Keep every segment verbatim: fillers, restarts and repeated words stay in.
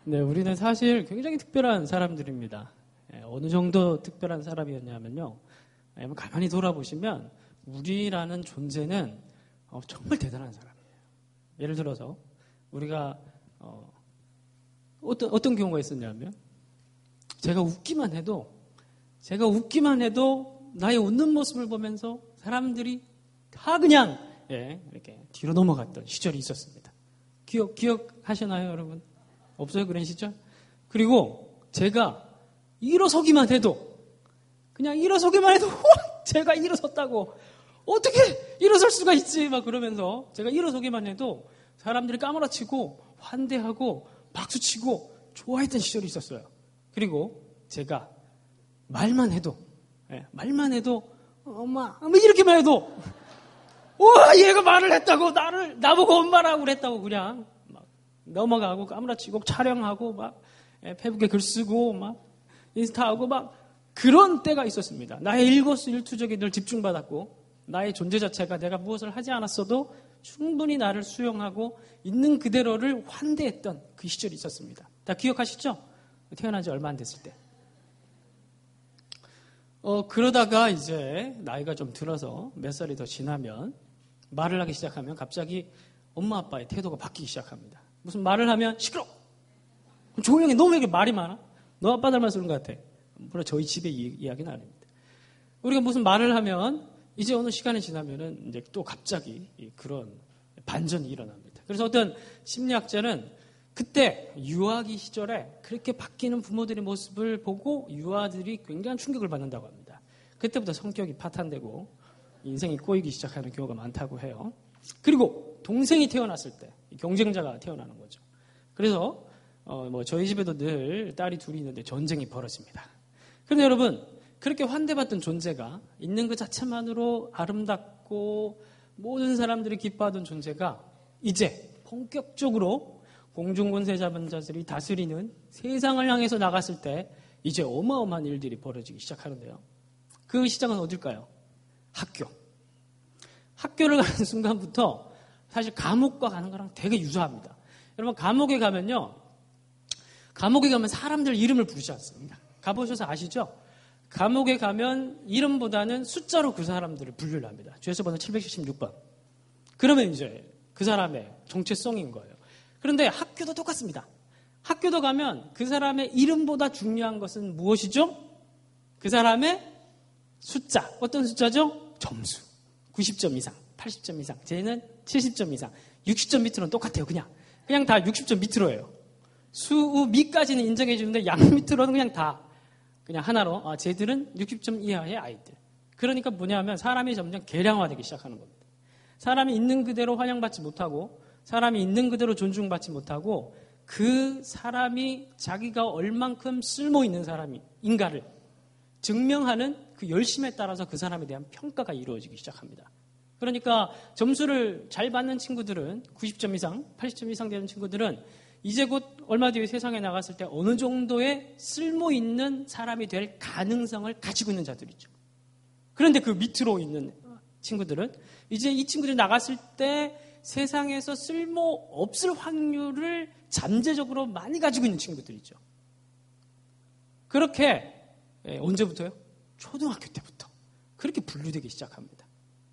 네, 우리는 사실 굉장히 특별한 사람들입니다. 예, 어느 정도 특별한 사람이었냐면요. 예, 가만히 돌아보시면 우리라는 존재는 어, 정말 대단한 사람이에요. 예를 들어서 우리가 어, 어떤, 어떤 경우가 있었냐면 제가 웃기만 해도 제가 웃기만 해도 나의 웃는 모습을 보면서 사람들이 다 그냥 예, 이렇게 뒤로 넘어갔던 시절이 있었습니다. 기억, 기억하시나요, 여러분? 없어요, 그런 시절? 그리고 제가 일어서기만 해도 그냥 일어서기만 해도 제가 일어섰다고 어떻게 일어설 수가 있지? 막 그러면서 제가 일어서기만 해도 사람들이 까무라치고 환대하고 박수치고 좋아했던 시절이 있었어요. 그리고 제가 말만 해도 예, 말만 해도 엄마 뭐 이렇게만 해도 와 얘가 말을 했다고 나를 나보고 엄마라고 그랬다고 그냥 막 넘어가고 까무라치고 촬영하고 막 예, 페북에 글 쓰고 막 인스타하고 막 그런 때가 있었습니다. 나의 일거수일투족에 늘 집중받았고 나의 존재 자체가 내가 무엇을 하지 않았어도 충분히 나를 수용하고 있는 그대로를 환대했던 그 시절이 있었습니다. 다 기억하시죠? 태어난 지 얼마 안 됐을 때. 어, 그러다가 이제 나이가 좀 들어서 몇 살이 더 지나면 말을 하기 시작하면 갑자기 엄마 아빠의 태도가 바뀌기 시작합니다. 무슨 말을 하면 시끄러워. 조용히 너무 이렇게 말이 많아. 너 아빠 닮아서 그런 것 같아. 물론 저희 집의 이, 이야기는 아닙니다. 우리가 무슨 말을 하면 이제 어느 시간이 지나면은 이제 또 갑자기 그런 반전이 일어납니다. 그래서 어떤 심리학자는 그때 유아기 시절에 그렇게 바뀌는 부모들의 모습을 보고 유아들이 굉장한 충격을 받는다고 합니다. 그때부터 성격이 파탄되고 인생이 꼬이기 시작하는 경우가 많다고 해요. 그리고 동생이 태어났을 때 경쟁자가 태어나는 거죠. 그래서 어 뭐 저희 집에도 늘 딸이 둘이 있는데 전쟁이 벌어집니다. 그런데 여러분 그렇게 환대받던 존재가 있는 그 자체만으로 아름답고 모든 사람들이 기뻐하던 존재가 이제 본격적으로 공중권세 잡은 자들이 다스리는 세상을 향해서 나갔을 때 이제 어마어마한 일들이 벌어지기 시작하는데요. 그 시작은 어딜까요? 학교. 학교를 가는 순간부터 사실 감옥과 가는 거랑 되게 유사합니다. 여러분 감옥에 가면요. 감옥에 가면 사람들 이름을 부르지 않습니다. 가보셔서 아시죠? 감옥에 가면 이름보다는 숫자로 그 사람들을 분류를 합니다. 죄수 번호 칠백칠십육 번. 그러면 이제 그 사람의 정체성인 거예요. 그런데 학교도 똑같습니다. 학교도 가면 그 사람의 이름보다 중요한 것은 무엇이죠? 그 사람의 숫자. 어떤 숫자죠? 점수. 구십 점 이상, 팔십 점 이상. 쟤는 칠십 점 이상. 육십 점 밑으로는 똑같아요. 그냥. 그냥 다 육십 점 밑으로예요. 수, 우, 미까지는 인정해 주는데 양 밑으로는 그냥 다 그냥 하나로 아, 쟤들은 육십 점 이하의 아이들. 그러니까 뭐냐면 사람이 점점 계량화되기 시작하는 겁니다. 사람이 있는 그대로 환영받지 못하고 사람이 있는 그대로 존중받지 못하고 그 사람이 자기가 얼만큼 쓸모 있는 사람인가를 증명하는 그 열심에 따라서 그 사람에 대한 평가가 이루어지기 시작합니다. 그러니까 점수를 잘 받는 친구들은 구십 점 이상, 팔십 점 이상 되는 친구들은 이제 곧 얼마 뒤에 세상에 나갔을 때 어느 정도의 쓸모 있는 사람이 될 가능성을 가지고 있는 자들이죠. 그런데 그 밑으로 있는 친구들은 이제 이 친구들이 나갔을 때 세상에서 쓸모 없을 확률을 잠재적으로 많이 가지고 있는 친구들이죠. 그렇게 언제부터요? 초등학교 때부터 그렇게 분류되기 시작합니다.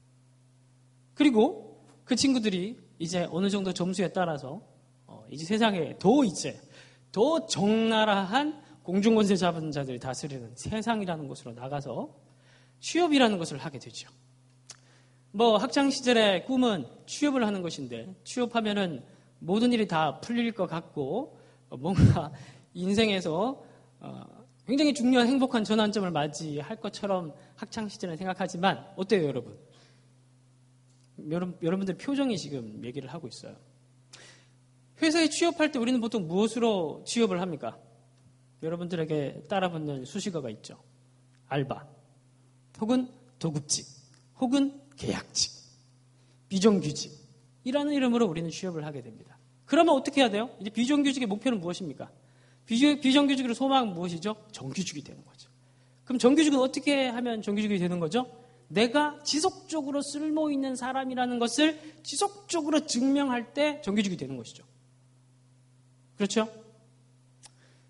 그리고 그 친구들이 이제 어느 정도 점수에 따라서 이제 세상에 더 이제 더 적나라한 공중권세 잡은 자들이 다스리는 세상이라는 곳으로 나가서 취업이라는 것을 하게 되죠. 뭐 학창 시절의 꿈은 취업을 하는 것인데 취업하면은 모든 일이 다 풀릴 것 같고 뭔가 인생에서 굉장히 중요한 행복한 전환점을 맞이할 것처럼 학창 시절에 생각하지만 어때요, 여러분? 여러분 여러분들 표정이 지금 얘기를 하고 있어요. 회사에 취업할 때 우리는 보통 무엇으로 취업을 합니까? 여러분들에게 따라붙는 수식어가 있죠. 알바, 혹은 도급직, 혹은 계약직, 비정규직이라는 이름으로 우리는 취업을 하게 됩니다. 그러면 어떻게 해야 돼요? 이제 비정규직의 목표는 무엇입니까? 비정규직으로 소망은 무엇이죠? 정규직이 되는 거죠. 그럼 정규직은 어떻게 하면 정규직이 되는 거죠? 내가 지속적으로 쓸모있는 사람이라는 것을 지속적으로 증명할 때 정규직이 되는 것이죠. 그렇죠?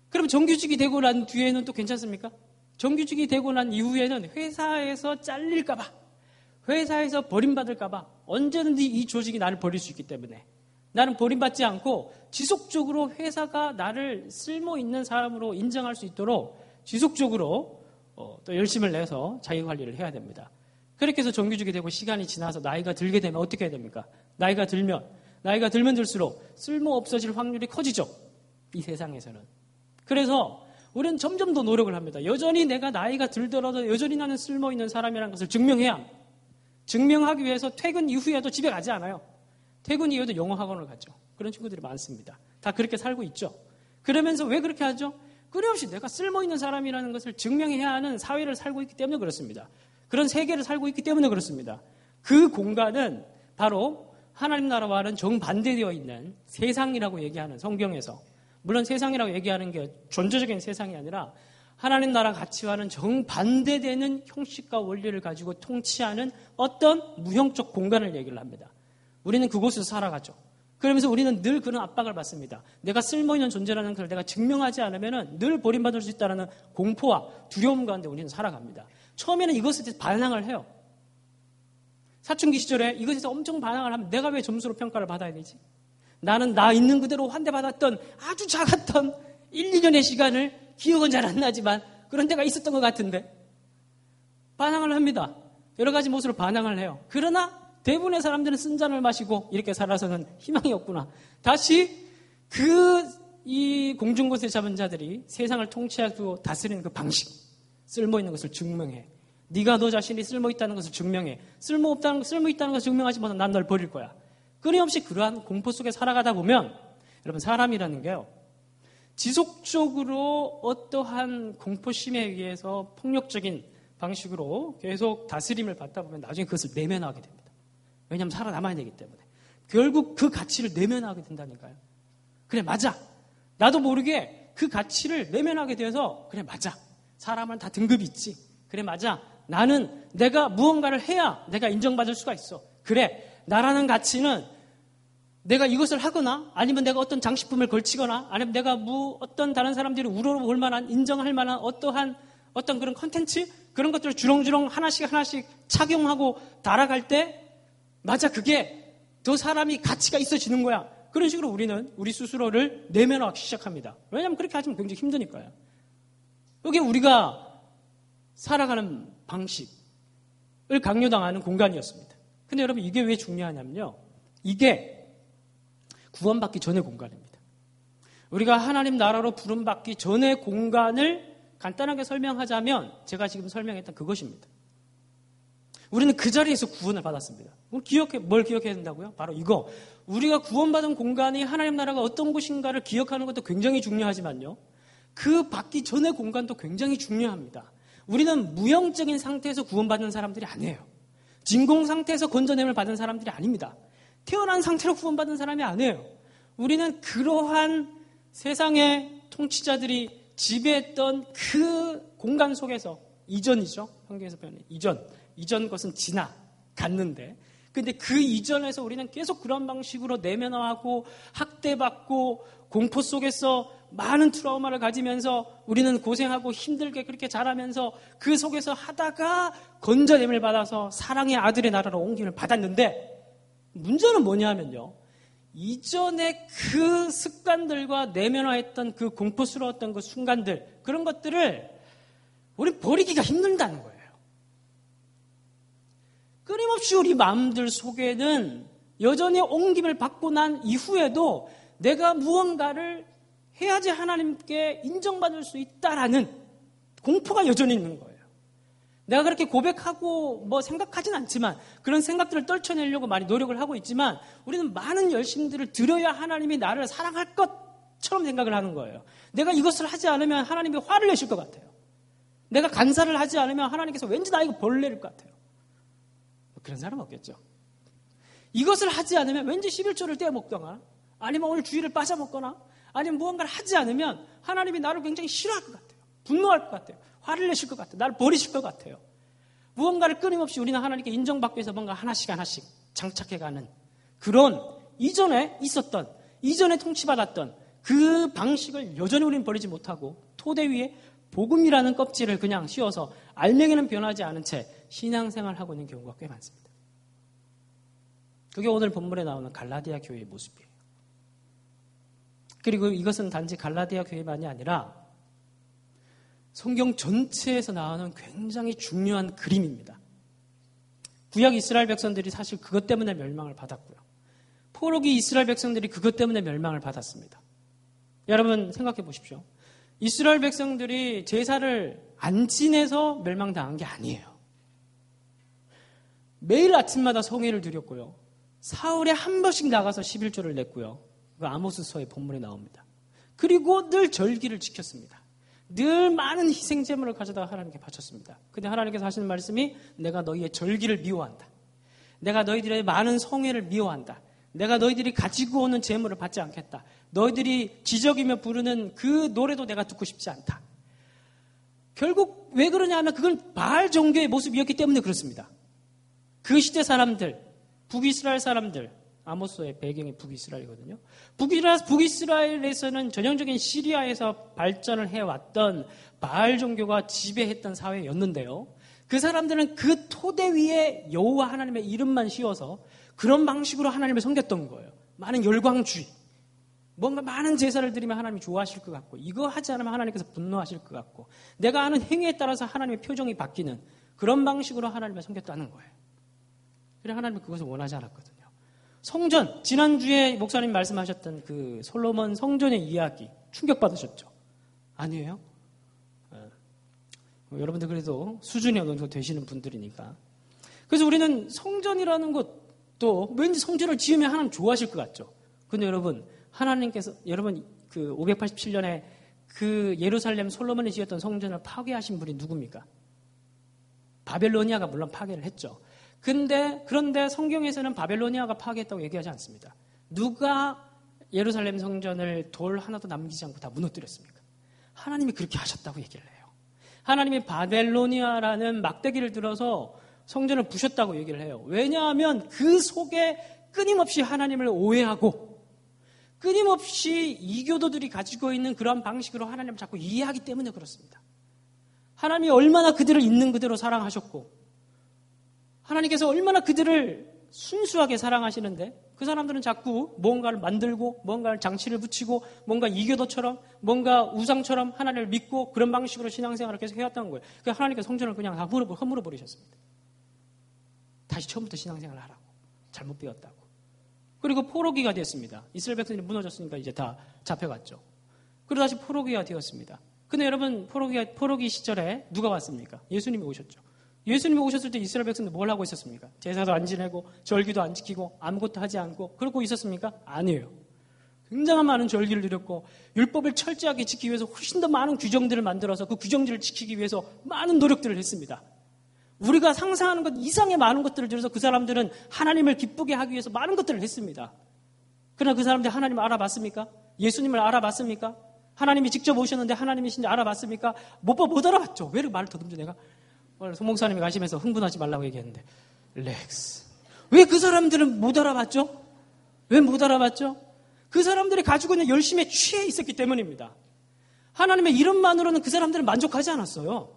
그럼 정규직이 되고 난 뒤에는 또 괜찮습니까? 정규직이 되고 난 이후에는 회사에서 잘릴까봐, 회사에서 버림받을까봐 언제든지 이 조직이 나를 버릴 수 있기 때문에 나는 버림받지 않고 지속적으로 회사가 나를 쓸모있는 사람으로 인정할 수 있도록 지속적으로 어, 또 열심을 내서 자기관리를 해야 됩니다. 그렇게 해서 정규직이 되고 시간이 지나서 나이가 들게 되면 어떻게 해야 됩니까? 나이가 들면 나이가 들면 들수록 쓸모 없어질 확률이 커지죠. 이 세상에서는. 그래서 우리는 점점 더 노력을 합니다. 여전히 내가 나이가 들더라도 여전히 나는 쓸모있는 사람이라는 것을 증명해야 합니다. 증명하기 위해서 퇴근 이후에도 집에 가지 않아요. 퇴근 이후에도 영어 학원을 가죠. 그런 친구들이 많습니다. 다 그렇게 살고 있죠. 그러면서 왜 그렇게 하죠? 끊임없이 내가 쓸모있는 사람이라는 것을 증명해야 하는 사회를 살고 있기 때문에 그렇습니다. 그런 세계를 살고 있기 때문에 그렇습니다. 그 공간은 바로 하나님 나라와는 정반대되어 있는 세상이라고 얘기하는 성경에서, 물론 세상이라고 얘기하는 게 존재적인 세상이 아니라 하나님 나라 가치와는 정반대되는 형식과 원리를 가지고 통치하는 어떤 무형적 공간을 얘기를 합니다. 우리는 그곳에서 살아가죠. 그러면서 우리는 늘 그런 압박을 받습니다. 내가 쓸모있는 존재라는 것을 내가 증명하지 않으면 늘 버림받을 수 있다는 공포와 두려움 가운데 우리는 살아갑니다. 처음에는 이것에 대해서 반항을 해요. 사춘기 시절에 이것에 대해서 엄청 반항을 하면 내가 왜 점수로 평가를 받아야 되지? 나는 나 있는 그대로 환대받았던 아주 작았던 일, 이 년의 시간을 기억은 잘 안 나지만 그런 때가 있었던 것 같은데 반항을 합니다. 여러 가지 모습으로 반항을 해요. 그러나 대부분의 사람들은 쓴 잔을 마시고 이렇게 살아서는 희망이 없구나. 다시 그 이 공중곳에 잡은 자들이 세상을 통치하고 다스리는 그 방식, 쓸모있는 것을 증명해. 네가 너 자신이 쓸모있다는 것을 증명해. 쓸모없다는, 쓸모있다는 것을 증명하지 못하면 난 널 버릴 거야. 끊임없이 그러한 공포 속에 살아가다 보면 여러분 사람이라는 게요. 지속적으로 어떠한 공포심에 의해서 폭력적인 방식으로 계속 다스림을 받다 보면 나중에 그것을 내면하게 됩니다. 왜냐하면 살아남아야 되기 때문에. 결국 그 가치를 내면하게 된다니까요. 그래 맞아. 나도 모르게 그 가치를 내면하게 돼서 그래 맞아. 사람은 다 등급이 있지. 그래 맞아. 나는 내가 무언가를 해야 내가 인정받을 수가 있어. 그래 나라는 가치는 내가 이것을 하거나 아니면 내가 어떤 장식품을 걸치거나 아니면 내가 뭐 어떤 다른 사람들이 우러볼 만한 인정할 만한 어떠한 어떤 그런 컨텐츠 그런 것들을 주렁주렁 하나씩 하나씩 착용하고 달아갈 때 맞아 그게 더 사람이 가치가 있어지는 거야. 그런 식으로 우리는 우리 스스로를 내면화하기 시작합니다. 왜냐하면 그렇게 하시면 굉장히 힘드니까요. 이게 우리가 살아가는 방식을 강요당하는 공간이었습니다. 근데 여러분 이게 왜 중요하냐면요. 이게 구원받기 전의 공간입니다. 우리가 하나님 나라로 부름받기 전의 공간을 간단하게 설명하자면 제가 지금 설명했던 그것입니다. 우리는 그 자리에서 구원을 받았습니다. 기억해, 뭘 기억해야 된다고요? 바로 이거. 우리가 구원받은 공간이 하나님 나라가 어떤 곳인가를 기억하는 것도 굉장히 중요하지만요. 그 받기 전의 공간도 굉장히 중요합니다. 우리는 무형적인 상태에서 구원받는 사람들이 아니에요. 진공 상태에서 건져냄을 받은 사람들이 아닙니다. 태어난 상태로 구원받은 사람이 아니에요. 우리는 그러한 세상의 통치자들이 지배했던 그 공간 속에서 이전이죠. 성경에서 표현해 이전. 이전 것은 지나 갔는데 근데 그 이전에서 우리는 계속 그런 방식으로 내면화하고 학대받고 공포 속에서 많은 트라우마를 가지면서 우리는 고생하고 힘들게 그렇게 자라면서 그 속에서 하다가 건져냄을 받아서 사랑의 아들의 나라로 옮김을 받았는데 문제는 뭐냐면요. 이전에 그 습관들과 내면화했던 그 공포스러웠던 그 순간들 그런 것들을 우리 버리기가 힘들다는 거예요. 끊임없이 우리 마음들 속에는 여전히 옮김을 받고 난 이후에도 내가 무언가를 해야지 하나님께 인정받을 수 있다라는 공포가 여전히 있는 거예요. 내가 그렇게 고백하고 뭐 생각하진 않지만 그런 생각들을 떨쳐내려고 많이 노력을 하고 있지만 우리는 많은 열심들을 들여야 하나님이 나를 사랑할 것처럼 생각을 하는 거예요. 내가 이것을 하지 않으면 하나님이 화를 내실 것 같아요. 내가 간사를 하지 않으면 하나님께서 왠지 나에게 벌 내릴 것 같아요. 그런 사람 없겠죠. 이것을 하지 않으면 왠지 십일조를 떼어먹거나 아니면 오늘 주일을 빠져먹거나 아니면 무언가를 하지 않으면 하나님이 나를 굉장히 싫어할 것 같아요. 분노할 것 같아요. 화를 내실 것 같아요. 나를 버리실 것 같아요. 무언가를 끊임없이 우리는 하나님께 인정받기 위해서 뭔가 하나씩 하나씩 장착해가는 그런 이전에 있었던 이전에 통치받았던 그 방식을 여전히 우리는 버리지 못하고 토대 위에 복음이라는 껍질을 그냥 씌워서 알맹이는 변하지 않은 채 신앙생활을 하고 있는 경우가 꽤 많습니다. 그게 오늘 본문에 나오는 갈라디아 교회의 모습이에요. 그리고 이것은 단지 갈라디아 교회만이 아니라 성경 전체에서 나오는 굉장히 중요한 그림입니다. 구약 이스라엘 백성들이 사실 그것 때문에 멸망을 받았고요. 포로기 이스라엘 백성들이 그것 때문에 멸망을 받았습니다. 여러분 생각해 보십시오. 이스라엘 백성들이 제사를 안 지내서 멸망당한 게 아니에요. 매일 아침마다 성회를 드렸고요. 사흘에 한 번씩 나가서 십일조를 냈고요. 그 아모스서의 본문에 나옵니다. 그리고 늘 절기를 지켰습니다. 늘 많은 희생 제물을 가져다가 하나님께 바쳤습니다. 근데 하나님께서 하시는 말씀이 내가 너희의 절기를 미워한다. 내가 너희들의 많은 성회를 미워한다. 내가 너희들이 가지고 오는 제물을 받지 않겠다. 너희들이 지적이며 부르는 그 노래도 내가 듣고 싶지 않다. 결국 왜 그러냐 하면 그건 바알 종교의 모습이었기 때문에 그렇습니다. 그 시대 사람들, 북이스라엘 사람들, 아모스의 배경이 북이스라엘이거든요. 북이스라엘, 북이스라엘에서는 전형적인 시리아에서 발전을 해왔던 바알 종교가 지배했던 사회였는데요. 그 사람들은 그 토대 위에 여호와 하나님의 이름만 씌워서 그런 방식으로 하나님을 섬겼던 거예요. 많은 열광주의. 뭔가 많은 제사를 드리면 하나님이 좋아하실 것 같고 이거 하지 않으면 하나님께서 분노하실 것 같고 내가 하는 행위에 따라서 하나님의 표정이 바뀌는 그런 방식으로 하나님을 섬겼다는 거예요. 그래 하나님은 그것을 원하지 않았거든요. 성전, 지난주에 목사님 말씀하셨던 그 솔로몬 성전의 이야기 충격받으셨죠? 아니에요? 어. 여러분들 그래도 수준이 어느 정도 되시는 분들이니까. 그래서 우리는 성전이라는 것도 왠지 성전을 지으면 하나님 좋아하실 것 같죠? 근데 여러분 하나님께서 여러분 그 오백팔십칠 년에 그 예루살렘 솔로몬이 지었던 성전을 파괴하신 분이 누굽니까? 바벨로니아가 물론 파괴를 했죠. 근데 그런데 성경에서는 바벨로니아가 파괴했다고 얘기하지 않습니다. 누가 예루살렘 성전을 돌 하나도 남기지 않고 다 무너뜨렸습니까? 하나님이 그렇게 하셨다고 얘기를 해요. 하나님이 바벨로니아라는 막대기를 들어서 성전을 부셨다고 얘기를 해요. 왜냐하면 그 속에 끊임없이 하나님을 오해하고 끊임없이 이교도들이 가지고 있는 그런 방식으로 하나님을 자꾸 이해하기 때문에 그렇습니다. 하나님이 얼마나 그들을 있는 그대로 사랑하셨고 하나님께서 얼마나 그들을 순수하게 사랑하시는데 그 사람들은 자꾸 뭔가를 만들고 뭔가를 장치를 붙이고 뭔가 이교도처럼 뭔가 우상처럼 하나님을 믿고 그런 방식으로 신앙생활을 계속 해왔다는 거예요. 그래서 하나님께서 성전을 그냥 다 허물어 버리셨습니다. 다시 처음부터 신앙생활을 하라고. 잘못 배웠다고. 그리고 포로기가 됐습니다. 이스라엘 백성들이 무너졌으니까 이제 다 잡혀갔죠. 그리고 다시 포로기가 되었습니다. 근데 여러분 포로기, 포로기 시절에 누가 왔습니까? 예수님이 오셨죠. 예수님이 오셨을 때 이스라엘 백성들 뭘 하고 있었습니까? 제사도 안 지내고 절기도 안 지키고 아무것도 하지 않고 그러고 있었습니까? 아니에요. 굉장한 많은 절기를 드렸고 율법을 철저하게 지키기 위해서 훨씬 더 많은 규정들을 만들어서 그 규정들을 지키기 위해서 많은 노력들을 했습니다. 우리가 상상하는 것 이상의 많은 것들을 들여서 그 사람들은 하나님을 기쁘게 하기 위해서 많은 것들을 했습니다. 그러나 그 사람들이 하나님을 알아봤습니까? 예수님을 알아봤습니까? 하나님이 직접 오셨는데 하나님이신지 알아봤습니까? 못, 못 알아봤죠. 왜 이렇게 말을 더듬죠 내가? 오늘 송 목사님이 가시면서 흥분하지 말라고 얘기했는데 릴렉스. 왜 그 사람들은 못 알아봤죠? 왜 못 알아봤죠? 그 사람들이 가지고 있는 열심에 취해 있었기 때문입니다. 하나님의 이름만으로는 그 사람들은 만족하지 않았어요.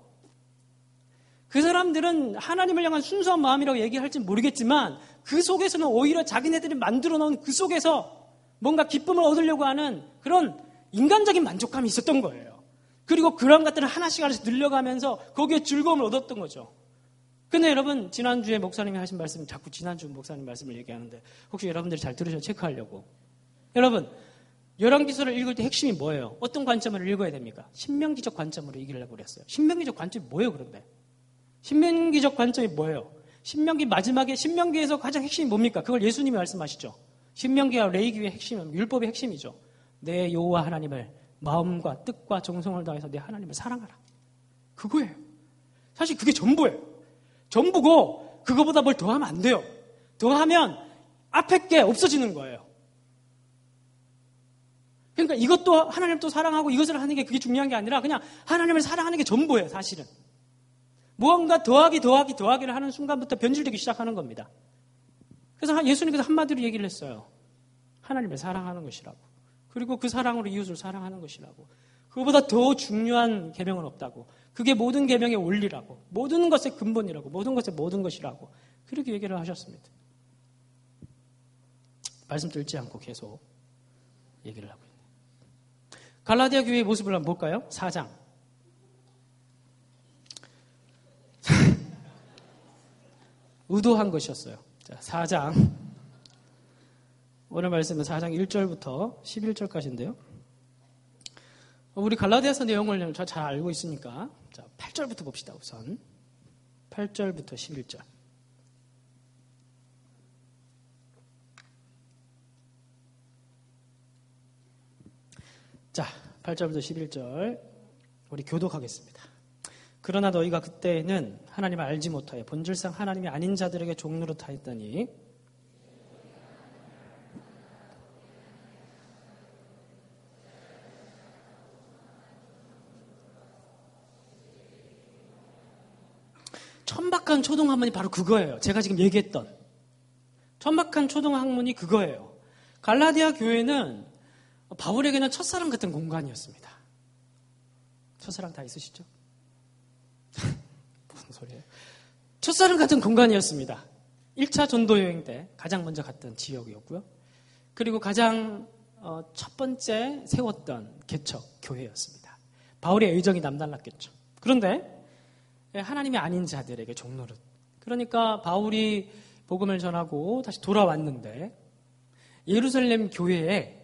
그 사람들은 하나님을 향한 순수한 마음이라고 얘기할지는 모르겠지만 그 속에서는 오히려 자기네들이 만들어 놓은 그 속에서 뭔가 기쁨을 얻으려고 하는 그런 인간적인 만족감이 있었던 거예요. 그리고 그런 것들을 하나씩 하나씩 늘려가면서 거기에 즐거움을 얻었던 거죠. 근데 여러분 지난주에 목사님이 하신 말씀 자꾸 지난주 목사님 말씀을 얘기하는데 혹시 여러분들이 잘 들으셔서 체크하려고. 여러분 열왕기서를 읽을 때 핵심이 뭐예요? 어떤 관점으로 읽어야 됩니까? 신명기적 관점으로 읽으려고 그랬어요. 신명기적 관점이 뭐예요 그런데? 신명기적 관점이 뭐예요? 신명기 마지막에 신명기에서 가장 핵심이 뭡니까? 그걸 예수님이 말씀하시죠. 신명기와 레위기의 핵심은 율법의 핵심이죠. 내 여호와 하나님을 마음과 뜻과 정성을 다해서 내 하나님을 사랑하라. 그거예요. 사실 그게 전부예요. 전부고 그거보다 뭘 더하면 안 돼요. 더하면 앞에 게 없어지는 거예요. 그러니까 이것도 하나님을 또 사랑하고 이것을 하는 게 그게 중요한 게 아니라 그냥 하나님을 사랑하는 게 전부예요. 사실은. 무언가 더하기 더하기 더하기를 하는 순간부터 변질되기 시작하는 겁니다. 그래서 예수님께서 한마디로 얘기를 했어요. 하나님을 사랑하는 것이라고. 그리고 그 사랑으로 이웃을 사랑하는 것이라고. 그거보다 더 중요한 계명은 없다고. 그게 모든 계명의 원리라고. 모든 것의 근본이라고. 모든 것의 모든 것이라고. 그렇게 얘기를 하셨습니다. 말씀 들지 않고 계속 얘기를 하고 있네요. 갈라디아 교회의 모습을 한번 볼까요? 사 장. 의도한 것이었어요. 자, 사 장. 오늘 말씀은 사 장 일 절부터 십일 절까지인데요. 우리 갈라디아서 내용을 잘 알고 있으니까 자, 팔 절부터 봅시다. 우선 팔 절부터 십일 절. 자, 팔 절부터 십일 절 우리 교독하겠습니다. 그러나 너희가 그때는 하나님을 알지 못하여 본질상 하나님이 아닌 자들에게 종로로 타했더니 천박한 초등학문이 바로 그거예요. 제가 지금 얘기했던 천박한 초등학문이 그거예요. 갈라디아 교회는 바울에게는 첫사랑 같은 공간이었습니다. 첫사랑 다 있으시죠? 무슨 소리예요? 첫사랑 같은 공간이었습니다. 일 차 전도여행 때 가장 먼저 갔던 지역이었고요. 그리고 가장 어, 첫 번째 세웠던 개척 교회였습니다. 바울의 의정이 남달랐겠죠. 그런데 하나님이 아닌 자들에게 종노릇. 그러니까 바울이 복음을 전하고 다시 돌아왔는데 예루살렘 교회에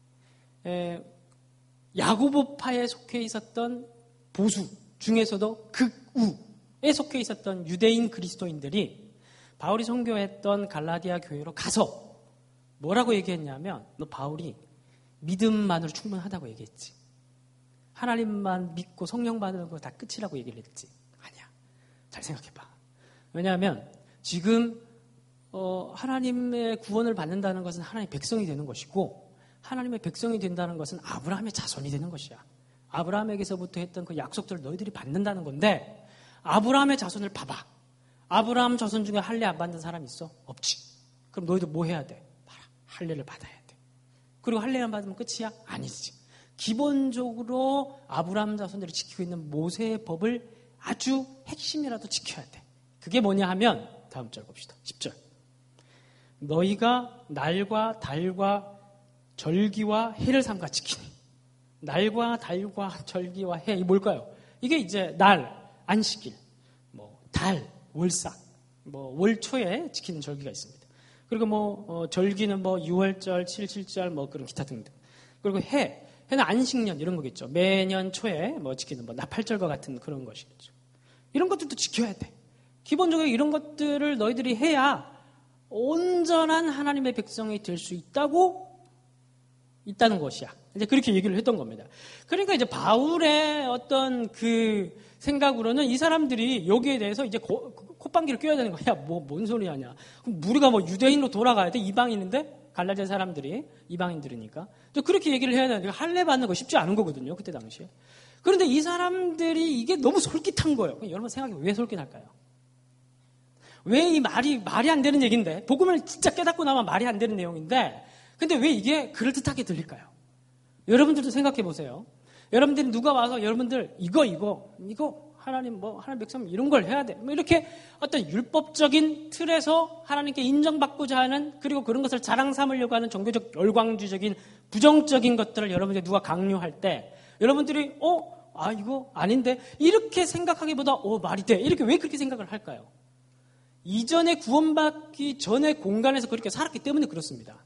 야고보파에 속해 있었던 보수 중에서도 극우에 속해 있었던 유대인 그리스도인들이 바울이 선교했던 갈라디아 교회로 가서 뭐라고 얘기했냐면 너 바울이 믿음만으로 충분하다고 얘기했지. 하나님만 믿고 성령 받는 거 다 끝이라고 얘기를 했지. 아니야. 잘 생각해봐. 왜냐하면 지금 어, 하나님의 구원을 받는다는 것은 하나님의 백성이 되는 것이고 하나님의 백성이 된다는 것은 아브라함의 자손이 되는 것이야. 아브라함에게서부터 했던 그 약속들을 너희들이 받는다는 건데 아브라함의 자손을 봐봐. 아브라함 자손 중에 할례 안 받는 사람 있어? 없지. 그럼 너희들 뭐 해야 돼? 봐라. 할례를 받아야 돼. 그리고 할례 안 받으면 끝이야? 아니지. 기본적으로 아브라함 자손들이 지키고 있는 모세의 법을 아주 핵심이라도 지켜야 돼. 그게 뭐냐 하면 다음 절 봅시다. 십 절. 너희가 날과 달과 절기와 해를 삼가 지키니. 날과 달과 절기와 해, 이 뭘까요? 이게 이제 날, 안식일, 뭐 달, 월삭, 뭐 월초에 지키는 절기가 있습니다. 그리고 뭐 어, 절기는 뭐 유월절, 칠칠절, 뭐 그런 기타 등등. 그리고 해, 해는 안식년 이런 거겠죠. 매년 초에 뭐 지키는 뭐 나팔절과 같은 그런 것이겠죠. 이런 것들도 지켜야 돼. 기본적으로 이런 것들을 너희들이 해야 온전한 하나님의 백성이 될 수 있다고 있다는 것이야. 이제 그렇게 얘기를 했던 겁니다. 그러니까 이제 바울의 어떤 그 생각으로는 이 사람들이 여기에 대해서 이제 고, 콧방귀를 뀌어야 되는 거야. 뭐, 뭔 소리 하냐. 그럼 우리가 뭐 유대인으로 돌아가야 돼? 이방인인데? 갈라디아 사람들이 이방인들이니까. 그렇게 얘기를 해야 되는데 할례 받는 거 쉽지 않은 거거든요. 그때 당시에. 그런데 이 사람들이 이게 너무 솔깃한 거예요. 여러분 생각해 왜 솔깃할까요? 왜 이 말이 말이 안 되는 얘기인데 복음을 진짜 깨닫고 나면 말이 안 되는 내용인데 근데 왜 이게 그럴듯하게 들릴까요? 여러분들도 생각해 보세요. 여러분들이 누가 와서 여러분들 이거 이거 이거 하나님 뭐 하나님 백성 이런 걸 해야 돼. 뭐 이렇게 어떤 율법적인 틀에서 하나님께 인정받고자 하는 그리고 그런 것을 자랑 삼으려고 하는 종교적 열광주적인 부정적인 것들을 여러분들이 누가 강요할 때 여러분들이 어? 아 이거 아닌데 이렇게 생각하기보다 어 말이 돼. 이렇게 왜 그렇게 생각을 할까요? 이전에 구원받기 전의 공간에서 그렇게 살았기 때문에 그렇습니다.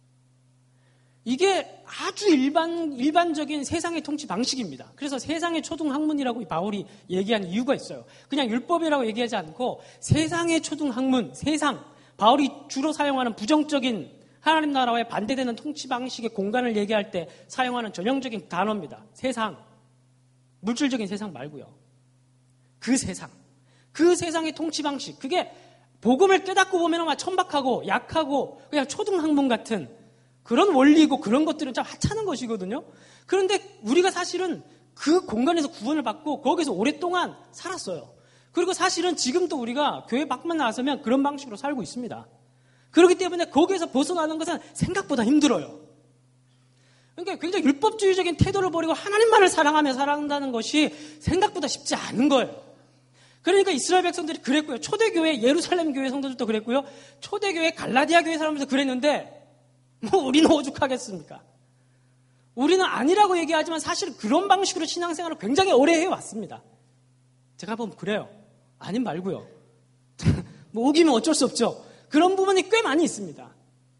이게 아주 일반, 일반적인 세상의 통치 방식입니다. 그래서 세상의 초등학문이라고 바울이 얘기한 이유가 있어요. 그냥 율법이라고 얘기하지 않고 세상의 초등학문, 세상, 바울이 주로 사용하는 부정적인 하나님 나라와의 반대되는 통치 방식의 공간을 얘기할 때 사용하는 전형적인 단어입니다. 세상, 물질적인 세상 말고요. 그 세상, 그 세상의 통치 방식, 그게 복음을 깨닫고 보면 아마 천박하고 약하고 그냥 초등학문 같은 그런 원리고 그런 것들은 참 하찮은 것이거든요. 그런데 우리가 사실은 그 공간에서 구원을 받고 거기서 오랫동안 살았어요. 그리고 사실은 지금도 우리가 교회 밖만 나서면 그런 방식으로 살고 있습니다. 그렇기 때문에 거기에서 벗어나는 것은 생각보다 힘들어요. 그러니까 굉장히 율법주의적인 태도를 버리고 하나님만을 사랑하며 살아간다는 것이 생각보다 쉽지 않은 거예요. 그러니까 이스라엘 백성들이 그랬고요. 초대교회, 예루살렘 교회 성도들도 그랬고요. 초대교회, 갈라디아 교회 사람들도 그랬는데 뭐 우리는 오죽하겠습니까? 우리는 아니라고 얘기하지만 사실 그런 방식으로 신앙생활을 굉장히 오래 해왔습니다. 제가 보면 그래요. 아님 말고요. 뭐 우기면 어쩔 수 없죠. 그런 부분이 꽤 많이 있습니다.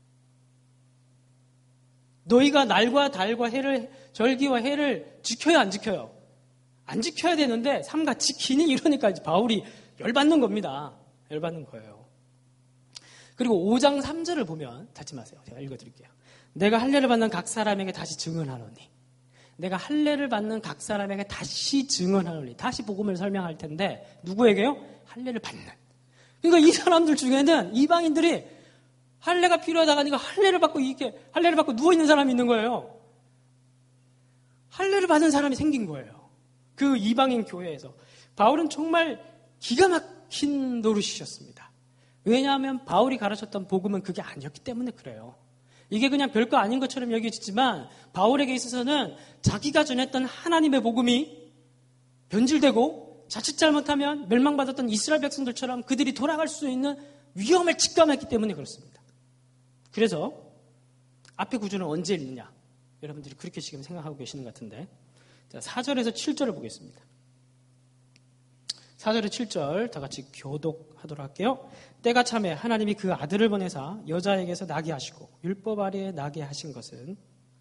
너희가 날과 달과 해를, 절기와 해를 지켜야 안 지켜요? 안 지켜야 되는데 삼가 지키니 이러니까 이제 바울이 열받는 겁니다. 열받는 거예요. 그리고 오 장 삼 절을 보면 닫지 마세요. 제가 읽어드릴게요. 내가 할례를 받는 각 사람에게 다시 증언하노니 내가 할례를 받는 각 사람에게 다시 증언하노니 다시 복음을 설명할 텐데 누구에게요? 할례를 받는. 그러니까 이 사람들 중에는 이방인들이 할례가 필요하다가 하니까 할례를 받고 이렇게 할례를 받고 누워 있는 사람이 있는 거예요. 할례를 받은 사람이 생긴 거예요. 그 이방인 교회에서. 바울은 정말 기가 막힌 노릇이셨습니다. 왜냐하면 바울이 가르쳤던 복음은 그게 아니었기 때문에 그래요. 이게 그냥 별거 아닌 것처럼 여겨지지만 바울에게 있어서는 자기가 전했던 하나님의 복음이 변질되고 자칫 잘못하면 멸망받았던 이스라엘 백성들처럼 그들이 돌아갈 수 있는 위험을 직감했기 때문에 그렇습니다. 그래서 앞에 구절은 언제 읽느냐? 여러분들이 그렇게 지금 생각하고 계시는 것 같은데 자, 사 절에서 칠 절을 보겠습니다. 사 절에 칠 절 다 같이 교독하도록 할게요. 때가 참에 하나님이 그 아들을 보내사 여자에게서 나게 하시고 율법 아래에 나게 하신 것은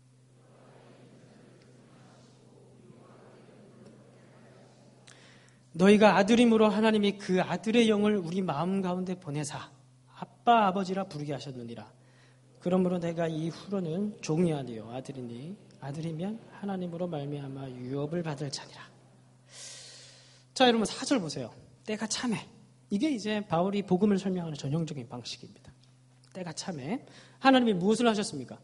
너희가 아들임으로 하나님이 그 아들의 영을 우리 마음 가운데 보내사 아빠 아버지라 부르게 하셨느니라. 그러므로 내가 이후로는 종이 아니요 아들이니 아들이면 하나님으로 말미암아 유업을 받을 자니라. 자, 여러분 사 절 보세요. 때가 참에. 이게 이제 바울이 복음을 설명하는 전형적인 방식입니다. 때가 참에. 하나님이 무엇을 하셨습니까?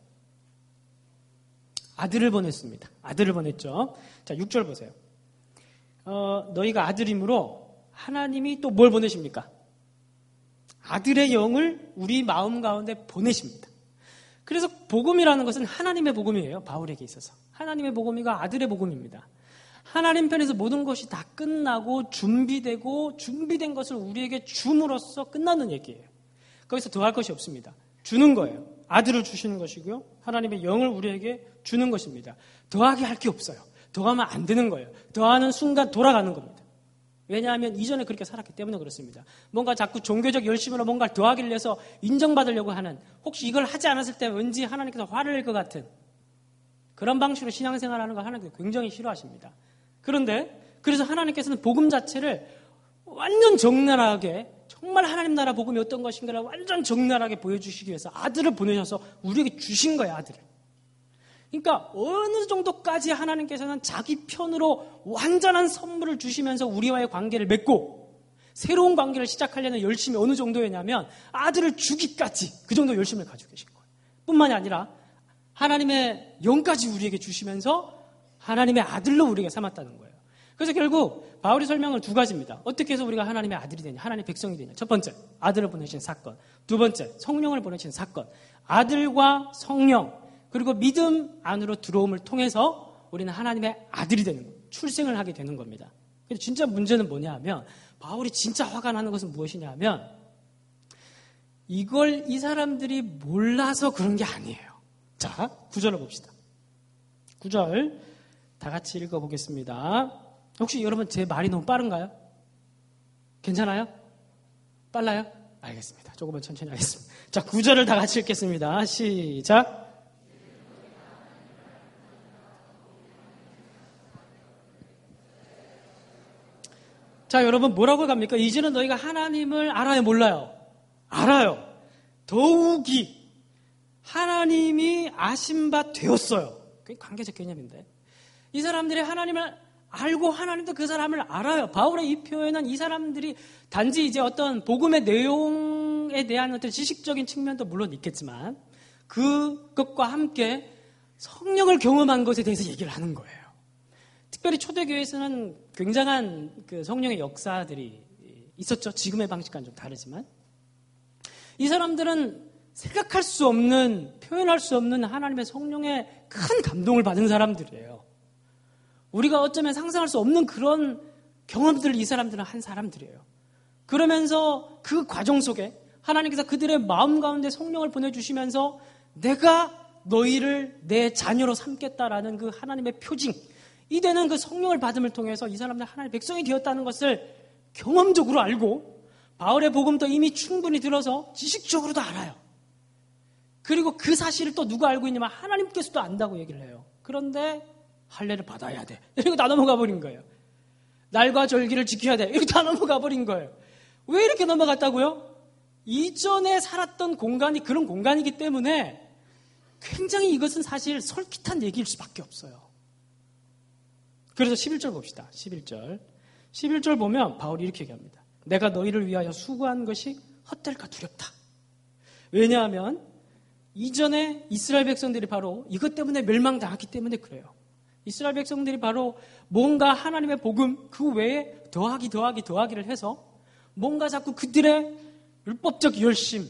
아들을 보냈습니다. 아들을 보냈죠. 자, 육 절 보세요. 어, 너희가 아들이므로 하나님이 또 뭘 보내십니까? 아들의 영을 우리 마음 가운데 보내십니다. 그래서 복음이라는 것은 하나님의 복음이에요. 바울에게 있어서. 하나님의 복음이가 아들의 복음입니다. 하나님 편에서 모든 것이 다 끝나고 준비되고 준비된 것을 우리에게 줌으로써 끝나는 얘기예요. 거기서 더할 것이 없습니다. 주는 거예요. 아들을 주시는 것이고요. 하나님의 영을 우리에게 주는 것입니다. 더하게 할 게 없어요. 더하면 안 되는 거예요. 더하는 순간 돌아가는 겁니다. 왜냐하면 이전에 그렇게 살았기 때문에 그렇습니다. 뭔가 자꾸 종교적 열심으로 뭔가를 더하기를 해서 인정받으려고 하는, 혹시 이걸 하지 않았을 때 왠지 하나님께서 화를 낼 것 같은 그런 방식으로 신앙생활하는 걸 하나님께서 굉장히 싫어하십니다. 그런데 그래서 하나님께서는 복음 자체를 완전 적나라하게, 정말 하나님 나라 복음이 어떤 것인가를 완전 적나라하게 보여주시기 위해서 아들을 보내셔서 우리에게 주신 거예요. 아들을. 그러니까 어느 정도까지 하나님께서는 자기 편으로 완전한 선물을 주시면서 우리와의 관계를 맺고 새로운 관계를 시작하려는 열심이 어느 정도였냐면 아들을 주기까지 그 정도 열심을 가지고 계신 거예요. 뿐만이 아니라 하나님의 영까지 우리에게 주시면서 하나님의 아들로 우리에게 삼았다는 거예요. 그래서 결국 바울이 설명을 두 가지입니다. 어떻게 해서 우리가 하나님의 아들이 되냐, 하나님의 백성이 되냐. 첫 번째, 아들을 보내신 사건. 두 번째, 성령을 보내신 사건. 아들과 성령 그리고 믿음 안으로 들어옴을 통해서 우리는 하나님의 아들이 되는 거예요. 출생을 하게 되는 겁니다. 근데 진짜 문제는 뭐냐 하면 바울이 진짜 화가 나는 것은 무엇이냐 하면 이걸 이 사람들이 몰라서 그런 게 아니에요. 자, 구 절을 봅시다. 구 절 다 같이 읽어보겠습니다. 혹시 여러분 제 말이 너무 빠른가요? 괜찮아요? 빨라요? 알겠습니다. 조금만 천천히 하겠습니다. 자, 구 절을 다 같이 읽겠습니다. 시작. 자, 여러분 뭐라고 갑니까? 이제는 너희가 하나님을 알아요, 몰라요? 알아요. 더욱이 하나님이 아신 바 되었어요. 그게 관계적 개념인데. 이 사람들이 하나님을 알고 하나님도 그 사람을 알아요. 바울의 이 표현은 이 사람들이 단지 이제 어떤 복음의 내용에 대한 어떤 지식적인 측면도 물론 있겠지만 그것과 함께 성령을 경험한 것에 대해서 얘기를 하는 거예요. 특별히 초대교회에서는 굉장한 그 성령의 역사들이 있었죠. 지금의 방식과는 좀 다르지만 이 사람들은 생각할 수 없는, 표현할 수 없는 하나님의 성령의 큰 감동을 받은 사람들이에요. 우리가 어쩌면 상상할 수 없는 그런 경험들을 이 사람들은 한 사람들이에요. 그러면서 그 과정 속에 하나님께서 그들의 마음 가운데 성령을 보내주시면서 내가 너희를 내 자녀로 삼겠다라는 그 하나님의 표징, 이되는 그 성령을 받음을 통해서 이 사람들 하나님의 백성이 되었다는 것을 경험적으로 알고 바울의 복음도 이미 충분히 들어서 지식적으로도 알아요. 그리고 그 사실을 또 누가 알고 있냐면 하나님께서도 안다고 얘기를 해요. 그런데 할례를 받아야 돼. 이러고 다 넘어가 버린 거예요. 날과 절기를 지켜야 돼. 이렇게 다 넘어가 버린 거예요. 왜 이렇게 넘어갔다고요? 이전에 살았던 공간이 그런 공간이기 때문에 굉장히 이것은 사실 솔깃한 얘기일 수밖에 없어요. 그래서 십일 절 봅시다. 십일 절. 십일 절 보면 바울이 이렇게 얘기합니다. 내가 너희를 위하여 수고한 것이 헛될까 두렵다. 왜냐하면 이전에 이스라엘 백성들이 바로 이것 때문에 멸망당했기 때문에 그래요. 이스라엘 백성들이 바로 뭔가 하나님의 복음 그 외에 더하기 더하기 더하기를 해서 뭔가 자꾸 그들의 율법적 열심을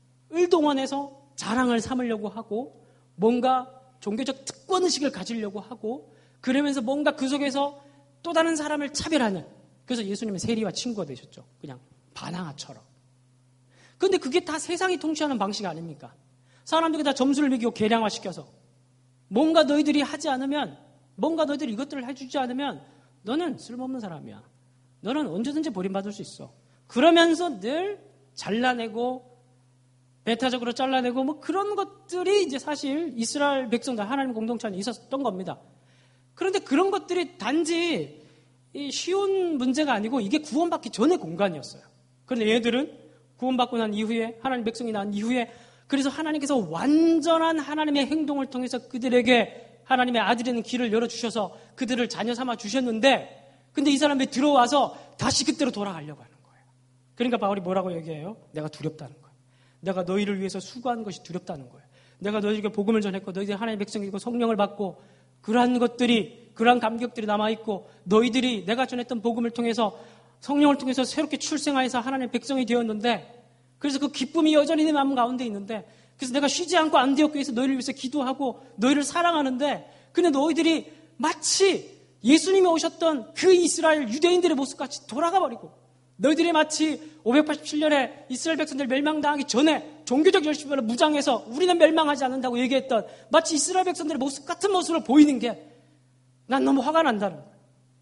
동원해서 자랑을 삼으려고 하고 뭔가 종교적 특권의식을 가지려고 하고 그러면서 뭔가 그 속에서 또 다른 사람을 차별하는, 그래서 예수님은 세리와 친구가 되셨죠. 그냥 바나나처럼. 그런데 그게 다 세상이 통치하는 방식 아닙니까? 사람들이 다 점수를 매기고 계량화시켜서 뭔가 너희들이 하지 않으면, 뭔가 너희들이 이것들을 해주지 않으면 너는 쓸모없는 사람이야. 너는 언제든지 버림받을 수 있어. 그러면서 늘 잘라내고 배타적으로 잘라내고 뭐 그런 것들이 이제 사실 이스라엘 백성들 하나님 공동체 안에 있었던 겁니다. 그런데 그런 것들이 단지 쉬운 문제가 아니고 이게 구원받기 전의 공간이었어요. 그런데 얘들은 구원받고 난 이후에 하나님 백성이 난 이후에 그래서 하나님께서 완전한 하나님의 행동을 통해서 그들에게 하나님의 아들이라는 길을 열어주셔서 그들을 자녀 삼아 주셨는데 근데 이 사람이 들어와서 다시 그때로 돌아가려고 하는 거예요. 그러니까 바울이 뭐라고 얘기해요? 내가 두렵다는 거예요. 내가 너희를 위해서 수고하는 것이 두렵다는 거예요. 내가 너희에게 복음을 전했고 너희들이 하나님의 백성이고 성령을 받고 그러한 것들이, 그러한 감격들이 남아있고 너희들이 내가 전했던 복음을 통해서 성령을 통해서 새롭게 출생하여서 하나님의 백성이 되었는데 그래서 그 기쁨이 여전히 내 마음 가운데 있는데 그래서 내가 쉬지 않고 안디옥교에서 너희를 위해서 기도하고 너희를 사랑하는데 근데 너희들이 마치 예수님이 오셨던 그 이스라엘 유대인들의 모습같이 돌아가 버리고 너희들이 마치 오백팔십칠 년에 이스라엘 백성들 멸망당하기 전에 종교적 열심으로 무장해서 우리는 멸망하지 않는다고 얘기했던 마치 이스라엘 백성들의 모습 같은 모습을 보이는 게 난 너무 화가 난다는 거예요.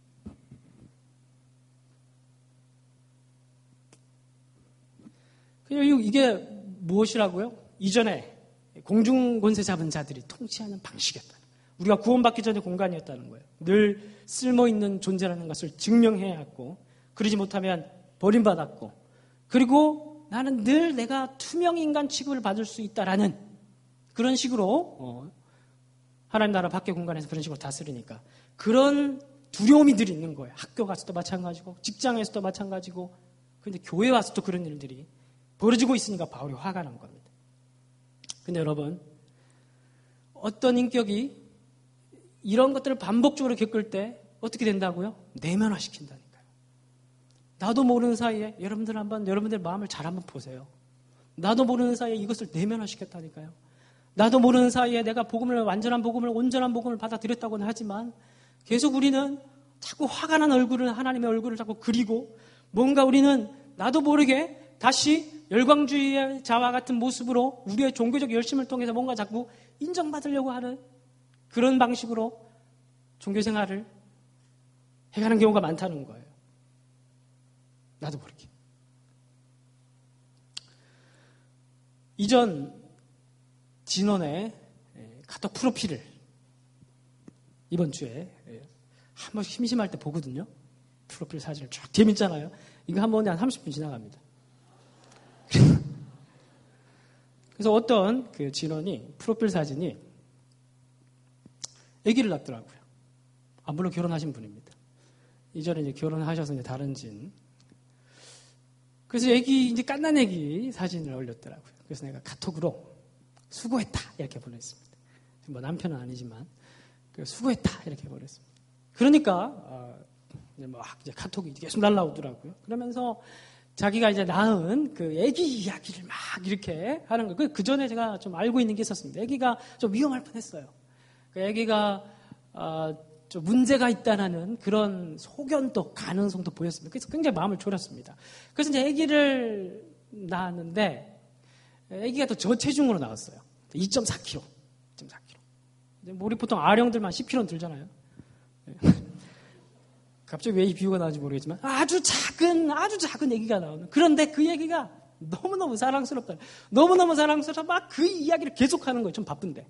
그냥 이게 무엇이라고요? 이전에 공중권세 잡은 자들이 통치하는 방식이었다. 우리가 구원받기 전의 공간이었다는 거예요. 늘 쓸모있는 존재라는 것을 증명해야 했고 그러지 못하면 버림받았고 그리고 나는 늘 내가 투명인간 취급을 받을 수 있다라는 그런 식으로 어, 하나님 나라 밖의 공간에서 그런 식으로 다스리니까 그런 두려움이 늘 있는 거예요. 학교 가서도 마찬가지고 직장에서도 마찬가지고 그런데 교회 와서도 그런 일들이 벌어지고 있으니까 바울이 화가 난 겁니다. 근데 여러분 어떤 인격이 이런 것들을 반복적으로 겪을 때 어떻게 된다고요? 내면화시킨다니까요. 나도 모르는 사이에 여러분들 한번 여러분들 마음을 잘 한번 보세요. 나도 모르는 사이에 이것을 내면화시켰다니까요. 나도 모르는 사이에 내가 복음을 완전한 복음을 온전한 복음을 받아들였다고는 하지만 계속 우리는 자꾸 화가 난 얼굴을 하나님의 얼굴을 자꾸 그리고 뭔가 우리는 나도 모르게 다시 열광주의의 자와 같은 모습으로 우리의 종교적 열심을 통해서 뭔가 자꾸 인정받으려고 하는 그런 방식으로 종교생활을 해가는 경우가 많다는 거예요. 나도 모르게. 이전 진원의 카톡 프로필을 이번 주에 한 번씩 심심할 때 보거든요. 프로필 사진을 쫙 재밌잖아요. 이거 한 번에 한 삼십 분 지나갑니다. 그래서 어떤 그 진원이 프로필 사진이 아기를 낳더라고요. 아, 물론 결혼하신 분입니다. 이전에 이제 결혼하셔서 이제 다른 진. 그래서 아기, 이제 갓난 아기 사진을 올렸더라고요. 그래서 내가 카톡으로 수고했다 이렇게 보냈습니다. 뭐 남편은 아니지만 수고했다 이렇게 보냈습니다. 그러니까 어, 이제 막 이제 카톡이 계속 날라오더라고요. 그러면서 자기가 이제 낳은 그 아기 이야기를 막 이렇게 하는 거. 그, 그 전에 제가 좀 알고 있는 게 있었습니다. 아기가 좀 위험할 뻔했어요. 그 아기가 어, 좀 문제가 있다는 그런 소견도 가능성도 보였습니다. 그래서 굉장히 마음을 졸였습니다. 그래서 이제 아기를 낳았는데 아기가 또 저체중으로 나왔어요. 이 점 사 킬로그램. 이 점 사 킬로그램. 우리 보통 아령들만 십 킬로그램 들잖아요. 갑자기 왜 이 비유가 나오는지 모르겠지만 아주 작은 아주 작은 아기가 나오는. 그런데 그 아기가 너무너무 사랑스럽다. 너무너무 사랑스러워서 막 그 이야기를 계속하는 거예요. 좀 바쁜데.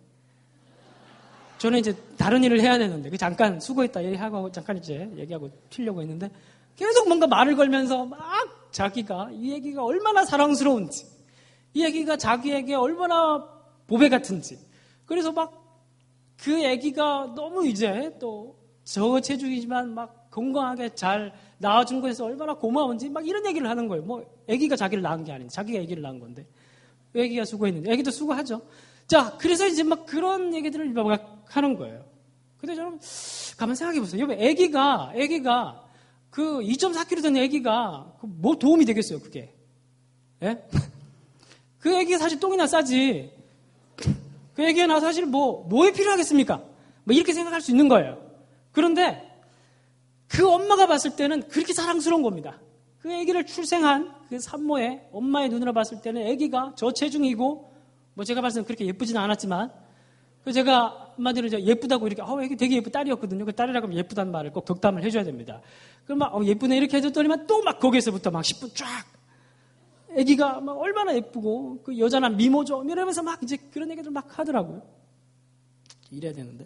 저는 이제 다른 일을 해야 되는데 그 잠깐 수고했다 얘기하고 잠깐 이제 얘기하고 튀려고 했는데 계속 뭔가 말을 걸면서 막 자기가 이 아기가 얼마나 사랑스러운지 이 아기가 자기에게 얼마나 보배 같은지 그래서 막 그 아기가 너무 이제 또 저체중이지만 막 건강하게 잘 낳아준 거에서 얼마나 고마운지 막 이런 얘기를 하는 거예요. 뭐 아기가 자기를 낳은 게 아닌데 자기가 아기를 낳은 건데 아기가 수고했는데 아기도 수고하죠. 자, 그래서 이제 막 그런 얘기들을 막 하는 거예요. 근데 저는 가만 생각해 보세요. 여기 아기가 아기가 그 이 점 사 킬로그램 된 아기가 뭐 도움이 되겠어요, 그게? 예? 그 아기가 사실 똥이나 싸지. 그 아기가 사실 뭐 뭐에 필요하겠습니까? 뭐 이렇게 생각할 수 있는 거예요. 그런데 그 엄마가 봤을 때는 그렇게 사랑스러운 겁니다. 그 아기를 출생한 그 산모의 엄마의 눈으로 봤을 때는 아기가 저체중이고 뭐 제가 봤을 때는 그렇게 예쁘지는 않았지만 그 제가 한마디로 이제 예쁘다고 이렇게 어 애기 되게 예쁜 딸이었거든요. 그 딸이라고 하면 예쁘다는 말을 꼭 덕담을 해줘야 됩니다. 그럼 막 어, 예쁘네 이렇게 해줬더니만 또 막 거기에서부터 막 십 분 쫙 애기가 막 얼마나 예쁘고 그 여자나 미모죠 이러면서 막 이제 그런 얘기들 막 하더라고요. 이래야 되는데.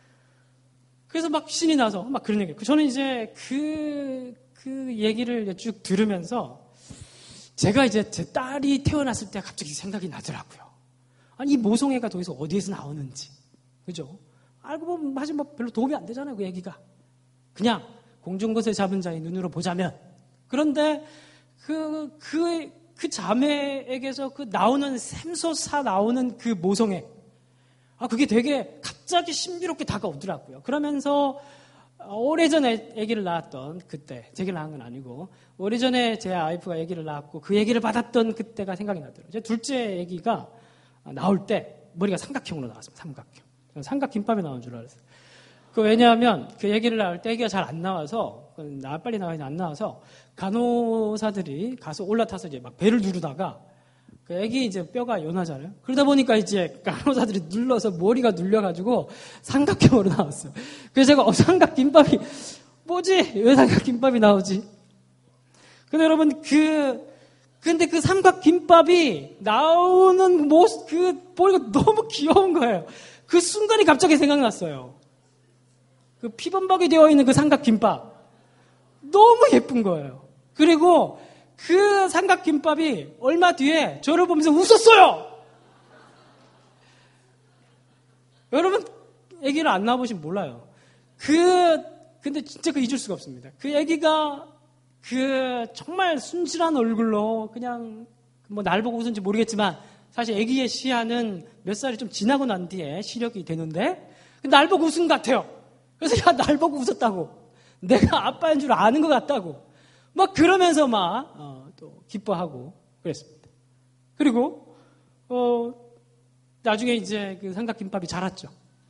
그래서 막 신이 나서 막 그런 얘기. 저는 이제 그, 그 얘기를 쭉 들으면서 제가 이제 제 딸이 태어났을 때 갑자기 생각이 나더라고요. 아니, 이 모성애가 도대체 어디에서 나오는지. 그죠? 알고 보면 사실 뭐 별로 도움이 안 되잖아요, 그 얘기가. 그냥 공중것을 잡은 자의 눈으로 보자면. 그런데 그, 그, 그 자매에게서 그 나오는 샘솟아 나오는 그 모성애. 아, 그게 되게 갑자기 신비롭게 다가오더라고요. 그러면서 오래전에 아기를 낳았던 그때, 제 아기를 낳은 건 아니고 오래전에 제 와이프가 아기를 낳았고 그 아기를 받았던 그때가 생각이 나더라고요. 제 둘째 아기가 나올 때 머리가 삼각형으로 나왔습니다. 삼각형. 삼각김밥이 나온 줄 알았어요. 그 왜냐하면 그 아기를 낳을 때 아기가 잘 안 나와서 나 빨리 나와야 안 나와서 간호사들이 가서 올라타서 이제 막 배를 누르다가 그 아기 이제 뼈가 연하잖아요. 그러다 보니까 이제 간호사들이 눌러서 머리가 눌려가지고 삼각형으로 나왔어요. 그래서 제가 어, 삼각김밥이 뭐지? 왜 삼각김밥이 나오지? 근데 여러분 그 근데 그 삼각김밥이 나오는 모습 그 머리가 너무 귀여운 거예요. 그 순간이 갑자기 생각났어요. 그 피범벅이 되어 있는 그 삼각김밥 너무 예쁜 거예요. 그리고 그 삼각김밥이 얼마 뒤에 저를 보면서 웃었어요. 여러분 아기를 안 낳아보시면 몰라요. 그 근데 진짜 그 잊을 수가 없습니다. 그 아기가 그 정말 순진한 얼굴로 그냥 뭐 날 보고 웃은지 모르겠지만 사실 아기의 시야는 몇 살이 좀 지나고 난 뒤에 시력이 되는데 날 보고 웃은 것 같아요. 그래서 야, 날 보고 웃었다고. 내가 아빠인 줄 아는 것 같다고. 막 그러면서 막 어, 또 기뻐하고 그랬습니다. 그리고 어, 나중에 이제 그 삼각김밥이 자랐죠.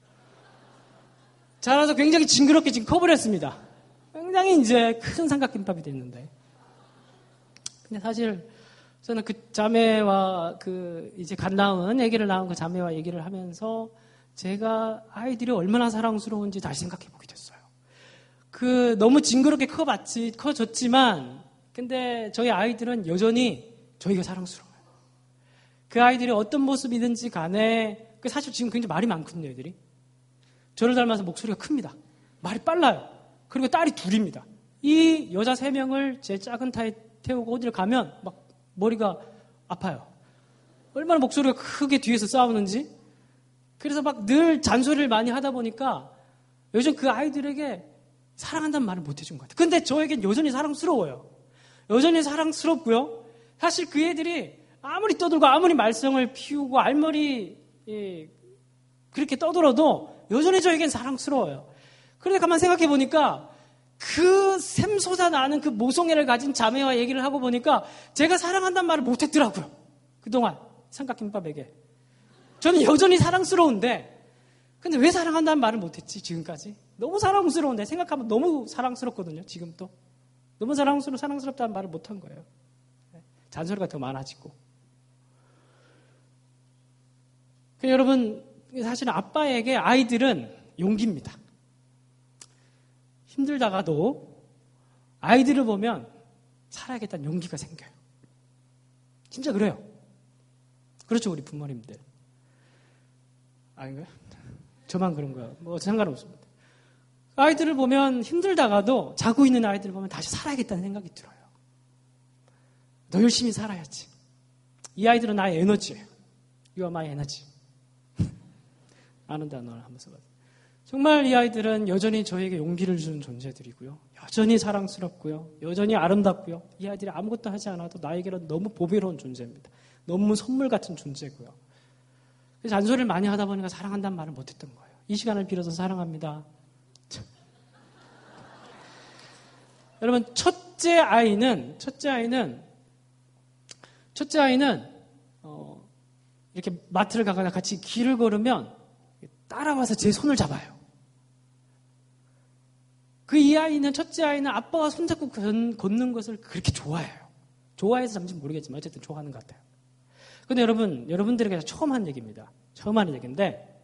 자라서 굉장히 징그럽게 지금 커버렸습니다. 굉장히 이제 큰 삼각김밥이 됐는데. 근데 사실 저는 그 자매와 그 이제 갓 낳은 아기를 낳은 그 자매와 얘기를 하면서 제가 아이들이 얼마나 사랑스러운지 다시 생각해 보게 됐어요. 그 너무 징그럽게 커봤지 커졌지만 근데 저희 아이들은 여전히 저희가 사랑스러워요. 그 아이들이 어떤 모습이든지 간에 그 사실 지금 굉장히 말이 많거든요, 애들이. 저를 닮아서 목소리가 큽니다. 말이 빨라요. 그리고 딸이 둘입니다. 이 여자 세 명을 제 작은 타에 태우고 어디를 가면 막 머리가 아파요. 얼마나 목소리가 크게 뒤에서 싸우는지. 그래서 막 늘 잔소리를 많이 하다 보니까 요즘 그 아이들에게 사랑한다는 말을 못 해준 것 같아요. 근데 저에겐 여전히 사랑스러워요. 여전히 사랑스럽고요. 사실 그 애들이 아무리 떠들고 아무리 말썽을 피우고 알머리 예, 그렇게 떠들어도 여전히 저에겐 사랑스러워요. 그런데 가만 생각해 보니까 그 그 샘솟아 나는 그 모성애를 가진 자매와 얘기를 하고 보니까 제가 사랑한다는 말을 못했더라고요. 그동안 삼각김밥에게. 저는 여전히 사랑스러운데 근데 왜 사랑한다는 말을 못했지 지금까지? 너무 사랑스러운데 생각하면 너무 사랑스럽거든요. 지금도. 너무 사랑스러, 사랑스럽다는 말을 못한 거예요. 잔소리가 더 많아지고. 여러분 사실 아빠에게 아이들은 용기입니다. 힘들다가도 아이들을 보면 살아야겠다는 용기가 생겨요. 진짜 그래요. 그렇죠, 우리 부모님들. 아닌가요? 저만 그런 거야. 뭐 상관없습니다. 아이들을 보면 힘들다가도 자고 있는 아이들을 보면 다시 살아야겠다는 생각이 들어요. 더 열심히 살아야지. 이 아이들은 나의 에너지예요. You are my energy. 아는 단어를 한번 써봐요. 정말 이 아이들은 여전히 저에게 용기를 주는 존재들이고요. 여전히 사랑스럽고요. 여전히 아름답고요. 이 아이들이 아무것도 하지 않아도 나에게는 너무 보배로운 존재입니다. 너무 선물 같은 존재고요. 그래서 잔소리를 많이 하다 보니까 사랑한다는 말을 못했던 거예요. 이 시간을 빌어서 사랑합니다. 여러분 첫째 아이는 첫째 아이는 첫째 아이는 어, 이렇게 마트를 가거나 같이 길을 걸으면 따라와서 제 손을 잡아요. 그 이 아이는 첫째 아이는 아빠가 손잡고 걷는 것을 그렇게 좋아해요. 좋아해서 잠시 모르겠지만 어쨌든 좋아하는 것 같아요. 근데 여러분, 여러분들에게 처음 한 얘기입니다. 처음 하는 얘기인데,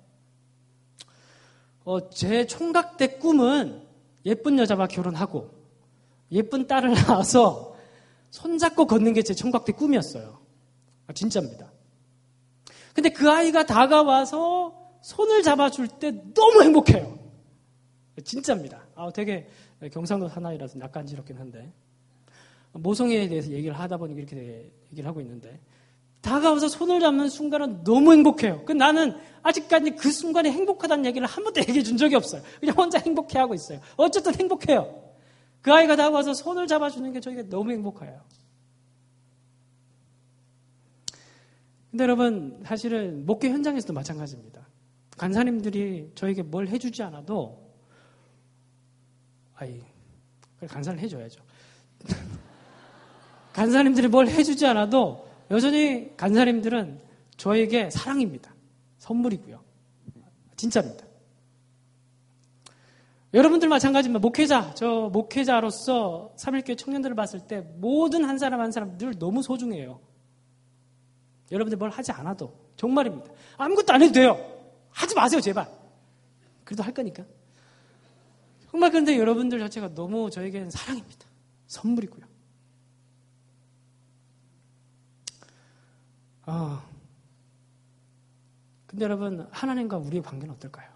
어, 제 총각 때 꿈은 예쁜 여자와 결혼하고, 예쁜 딸을 낳아서 손잡고 걷는 게 제 총각 때 꿈이었어요. 아, 진짜입니다. 근데 그 아이가 다가와서 손을 잡아줄 때 너무 행복해요. 진짜입니다. 아, 되게 경상도 사나이라서 낯간지럽긴 한데, 모성애에 대해서 얘기를 하다 보니 이렇게 얘기를 하고 있는데, 다가와서 손을 잡는 순간은 너무 행복해요. 그 나는 아직까지 그 순간에 행복하다는 얘기를 한 번도 얘기해 준 적이 없어요. 그냥 혼자 행복해하고 있어요. 어쨌든 행복해요. 그 아이가 다가와서 손을 잡아주는 게 저에게 너무 행복해요. 근데 여러분 사실은 목회 현장에서도 마찬가지입니다. 간사님들이 저에게 뭘 해주지 않아도 아이 간사를 해줘야죠. 간사님들이 뭘 해주지 않아도 여전히 간사님들은 저에게 사랑입니다. 선물이고요. 진짜입니다. 여러분들 마찬가지입니다. 목회자, 저 목회자로서 삼일교회 청년들을 봤을 때 모든 한 사람 한 사람 늘 너무 소중해요. 여러분들 뭘 하지 않아도 정말입니다. 아무것도 안 해도 돼요. 하지 마세요 제발. 그래도 할 거니까. 정말 그런데 여러분들 자체가 너무 저에게는 사랑입니다. 선물이고요. 아, 근데 여러분 하나님과 우리의 관계는 어떨까요?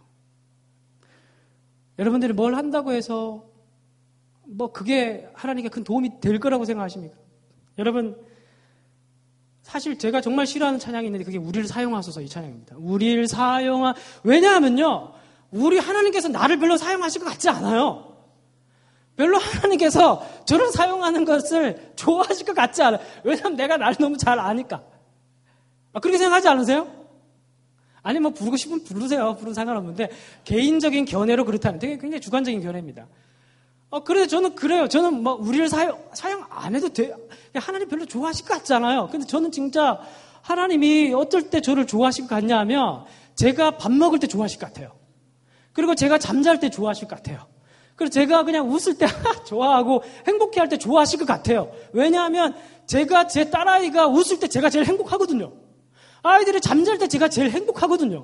여러분들이 뭘 한다고 해서 뭐 그게 하나님께 큰 도움이 될 거라고 생각하십니까? 여러분 사실 제가 정말 싫어하는 찬양이 있는데 그게 우리를 사용하소서 이 찬양입니다. 우리를 사용하 왜냐하면요 우리 하나님께서 나를 별로 사용하실 것 같지 않아요. 별로 하나님께서 저를 사용하는 것을 좋아하실 것 같지 않아요. 왜냐하면 내가 나를 너무 잘 아니까. 아, 그렇게 생각하지 않으세요? 아니 뭐 부르고 싶으면 부르세요. 부르면 상관없는데 개인적인 견해로 그렇다는 되게 굉장히 주관적인 견해입니다. 어, 그래서 저는 그래요. 저는 뭐 우리를 사용 사용 안 해도 돼요. 하나님 별로 좋아하실 것 같잖아요. 근데 저는 진짜 하나님이 어떨 때 저를 좋아하실 것 같냐면 제가 밥 먹을 때 좋아하실 것 같아요. 그리고 제가 잠잘 때 좋아하실 것 같아요. 그리고 제가 그냥 웃을 때 좋아하고 행복해할 때 좋아하실 것 같아요. 왜냐하면 제가 제 딸아이가 웃을 때 제가 제일 행복하거든요. 아이들이 잠잘 때 제가 제일 행복하거든요.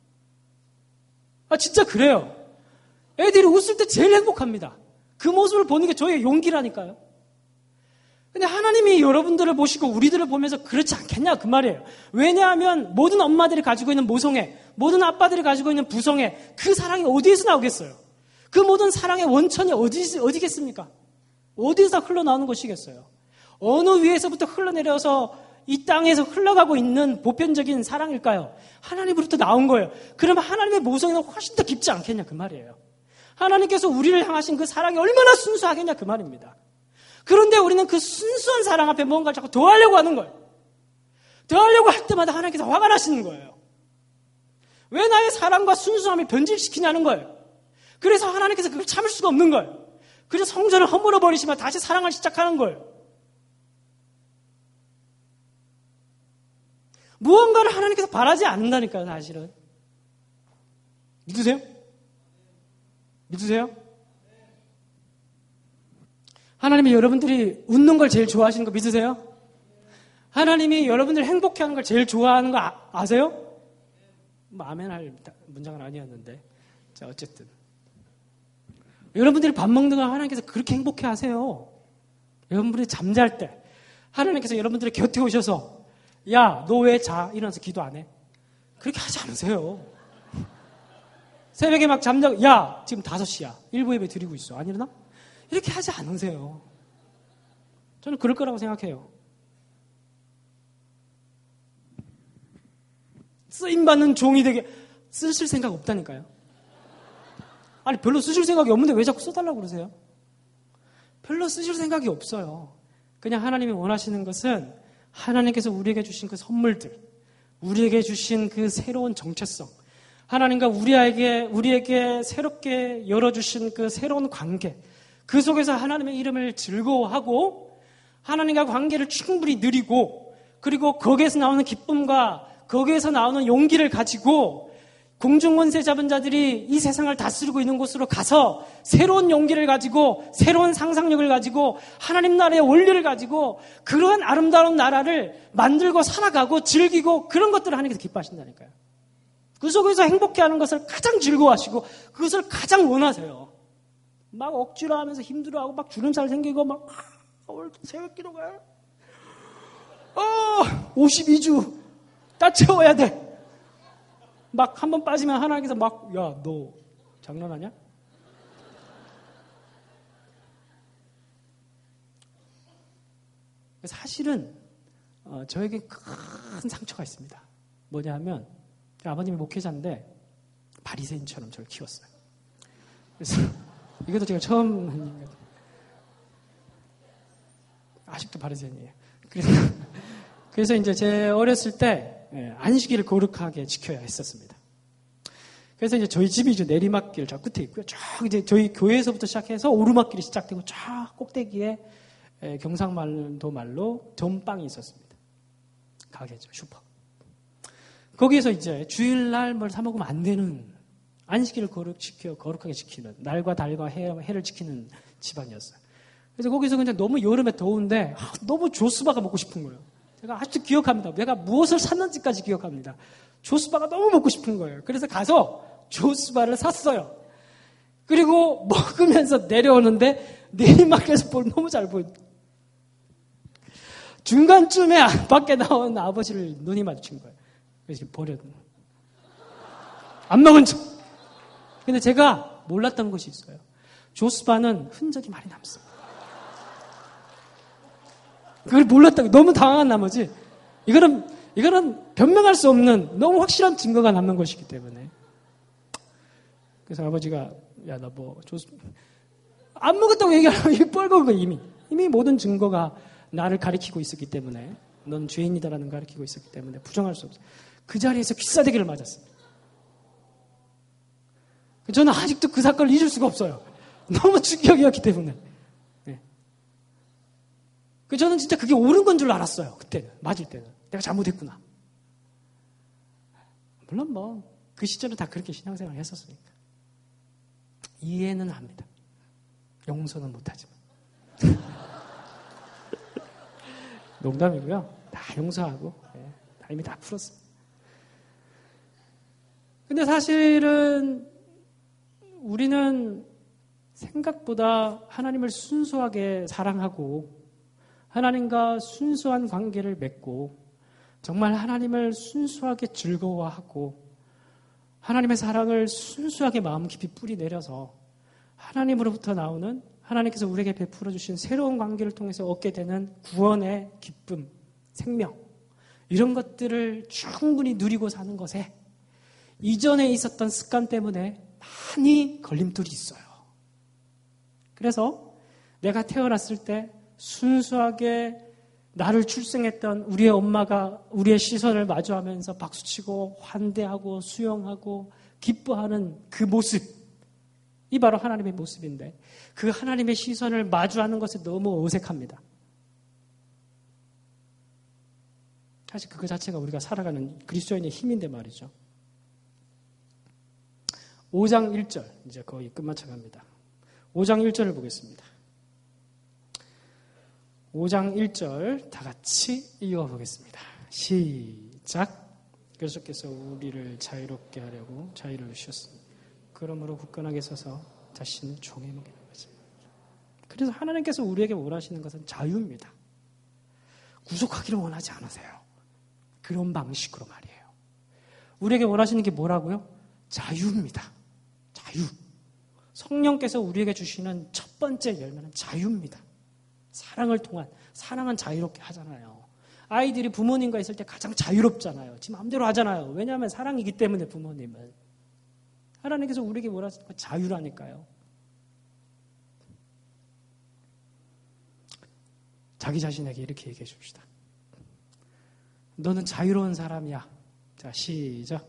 아 진짜 그래요. 애들이 웃을 때 제일 행복합니다. 그 모습을 보는 게 저의 용기라니까요. 근데 하나님이 여러분들을 보시고 우리들을 보면서 그렇지 않겠냐 그 말이에요. 왜냐하면 모든 엄마들이 가지고 있는 모성애, 모든 아빠들이 가지고 있는 부성애, 그 사랑이 어디에서 나오겠어요? 그 모든 사랑의 원천이 어디, 어디겠습니까? 어디서 흘러나오는 것이겠어요? 어느 위에서부터 흘러내려서 이 땅에서 흘러가고 있는 보편적인 사랑일까요? 하나님으로부터 나온 거예요. 그러면 하나님의 모성애는 훨씬 더 깊지 않겠냐 그 말이에요. 하나님께서 우리를 향하신 그 사랑이 얼마나 순수하겠냐 그 말입니다. 그런데 우리는 그 순수한 사랑 앞에 뭔가를 자꾸 더하려고 하는 거예요. 더하려고 할 때마다 하나님께서 화가 나시는 거예요. 왜 나의 사랑과 순수함을 변질시키냐는 거예요. 그래서 하나님께서 그걸 참을 수가 없는 거예요. 그래서 성전을 허물어 버리시면 다시 사랑을 시작하는 거예요. 무언가를 하나님께서 바라지 않는다니까요, 사실은. 믿으세요? 믿으세요? 하나님이 여러분들이 웃는 걸 제일 좋아하시는 거 믿으세요? 하나님이 여러분들 행복해하는 걸 제일 좋아하는 거 아, 아세요? 뭐 아멘 할 문장은 아니었는데. 자, 어쨌든. 여러분들이 밥 먹는 걸 하나님께서 그렇게 행복해 하세요. 여러분들이 잠잘 때 하나님께서 여러분들의 곁에 오셔서 야, 너 왜 자? 일어나서 기도 안 해? 그렇게 하지 않으세요. 새벽에 막 잠자고 야, 지금 다섯 시야. 일부 예배 드리고 있어. 안 일어나? 이렇게 하지 않으세요. 저는 그럴 거라고 생각해요. 쓰임받는 종이 되게 쓰실 생각 없다니까요. 아니 별로 쓰실 생각이 없는데 왜 자꾸 써달라고 그러세요? 별로 쓰실 생각이 없어요. 그냥 하나님이 원하시는 것은 하나님께서 우리에게 주신 그 선물들, 우리에게 주신 그 새로운 정체성, 하나님과 우리에게, 우리에게 새롭게 열어주신 그 새로운 관계, 그 속에서 하나님의 이름을 즐거워하고 하나님과 관계를 충분히 누리고 그리고 거기에서 나오는 기쁨과 거기에서 나오는 용기를 가지고 공중권세 잡은 자들이 이 세상을 다스리고 있는 곳으로 가서 새로운 용기를 가지고 새로운 상상력을 가지고 하나님 나라의 원리를 가지고 그러한 아름다운 나라를 만들고 살아가고 즐기고 그런 것들을 하나님께서 기뻐하신다니까요. 그 속에서 행복해하는 것을 가장 즐거워하시고 그것을 가장 원하세요. 막 억지로 하면서 힘들어하고 막 주름살 생기고 막 아, 오늘 새벽기도 가. 어, 오십이 주 딱 채워야 돼. 막 한 번 빠지면 하나님께서 막 야, 너 장난하냐? 사실은 어, 저에게 큰 상처가 있습니다. 뭐냐면 아버님이 목회자인데 바리새인처럼 저를 키웠어요. 그래서 이것도 제가 처음 한 얘기거든요. 아직도 바리새인이에요. 그래서 그래서 이제 제 어렸을 때 안식일을 거룩하게 지켜야 했었습니다. 그래서 이제 저희 집이 이제 내리막길 저 끝에 있고요. 쫙 이제 저희 교회에서부터 시작해서 오르막길이 시작되고 쫙 꼭대기에 경상말도 말로 전빵이 있었습니다. 가게죠, 슈퍼. 거기에서 이제 주일날 뭘 사 먹으면 안 되는 안식일을 거룩 지켜 거룩하게 지키는 날과 달과 해, 해를 지키는 집안이었어요. 그래서 거기서 그냥 너무 여름에 더운데 아, 너무 조스바가 먹고 싶은 거예요. 제가 아직도 기억합니다. 내가 무엇을 샀는지까지 기억합니다. 조스바가 너무 먹고 싶은 거예요. 그래서 가서 조스바를 샀어요. 그리고 먹으면서 내려오는데 내리막길에서 볼 너무 잘 보여. 중간쯤에 밖에 나온 아버지를 눈이 마주친 거예요. 그래서 버려. 안 먹은 척. 근데 제가 몰랐던 것이 있어요. 조스바는 흔적이 많이 남습니다. 그걸 몰랐다고 너무 당황한 나머지 이거는 이거는 변명할 수 없는 너무 확실한 증거가 남는 것이기 때문에 그래서 아버지가 야 나 뭐 조스 안 먹었다고 얘기하면 이 뻘건 거 이미 이미 모든 증거가 나를 가리키고 있었기 때문에 넌 죄인이다라는 걸 가리키고 있었기 때문에 부정할 수 없어요. 그 자리에서 귀싸대기를 맞았습니다. 저는 아직도 그 사건을 잊을 수가 없어요. 너무 충격이었기 때문에. 네. 저는 진짜 그게 옳은 건 줄 알았어요. 그때는. 맞을 때는. 내가 잘못했구나. 물론 뭐 그 시절은 다 그렇게 신앙생활을 했었으니까. 이해는 합니다. 용서는 못하지만. 농담이고요. 다 용서하고 네. 다 이미 다 풀었습니다. 근데 사실은 우리는 생각보다 하나님을 순수하게 사랑하고 하나님과 순수한 관계를 맺고 정말 하나님을 순수하게 즐거워하고 하나님의 사랑을 순수하게 마음 깊이 뿌리 내려서 하나님으로부터 나오는 하나님께서 우리에게 베풀어 주신 새로운 관계를 통해서 얻게 되는 구원의 기쁨, 생명 이런 것들을 충분히 누리고 사는 것에 이전에 있었던 습관 때문에 많이 걸림돌이 있어요. 그래서 내가 태어났을 때 순수하게 나를 출생했던 우리의 엄마가 우리의 시선을 마주하면서 박수치고 환대하고 수용하고 기뻐하는 그 모습 이 바로 하나님의 모습인데 그 하나님의 시선을 마주하는 것에 너무 어색합니다. 사실 그거 자체가 우리가 살아가는 그리스도인의 힘인데 말이죠. 오 장 일 절 이제 거의 끝마쳐 갑니다. 오 장 일 절을 보겠습니다. 오 장 일 절 다 같이 읽어보겠습니다. 시작. 그리스도께서 우리를 자유롭게 하려고 자유를 주셨습니다. 그러므로 굳건하게 서서 자신을 종의 목에 넘겨줍니다. 그래서 하나님께서 우리에게 원하시는 것은 자유입니다. 구속하기를 원하지 않으세요. 그런 방식으로 말이에요. 우리에게 원하시는 게 뭐라고요? 자유입니다. 자유. 성령께서 우리에게 주시는 첫 번째 열매는 자유입니다. 사랑을 통한, 사랑은 자유롭게 하잖아요. 아이들이 부모님과 있을 때 가장 자유롭잖아요. 지 마음대로 하잖아요. 왜냐하면 사랑이기 때문에 부모님은. 하나님께서 우리에게 원하시는 건 자유라니까요. 자기 자신에게 이렇게 얘기해 줍시다. 너는 자유로운 사람이야. 자, 시작.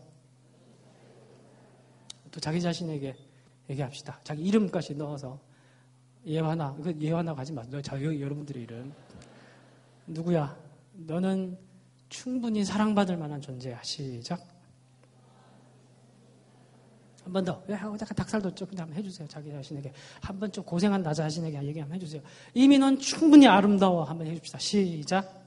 또 자기 자신에게 얘기합시다. 자기 이름까지 넣어서 예화나, 그 예화나 가지 마세요. 자, 여러분들의 이름. 누구야? 너는 충분히 사랑받을 만한 존재야. 시작. 한 번 더. 약간 닭살도 좀 한번 해주세요. 자기 자신에게. 한 번 좀 고생한 나 자신에게 얘기 한번 해주세요. 이미 넌 충분히 아름다워. 한번 해줍시다. 시작.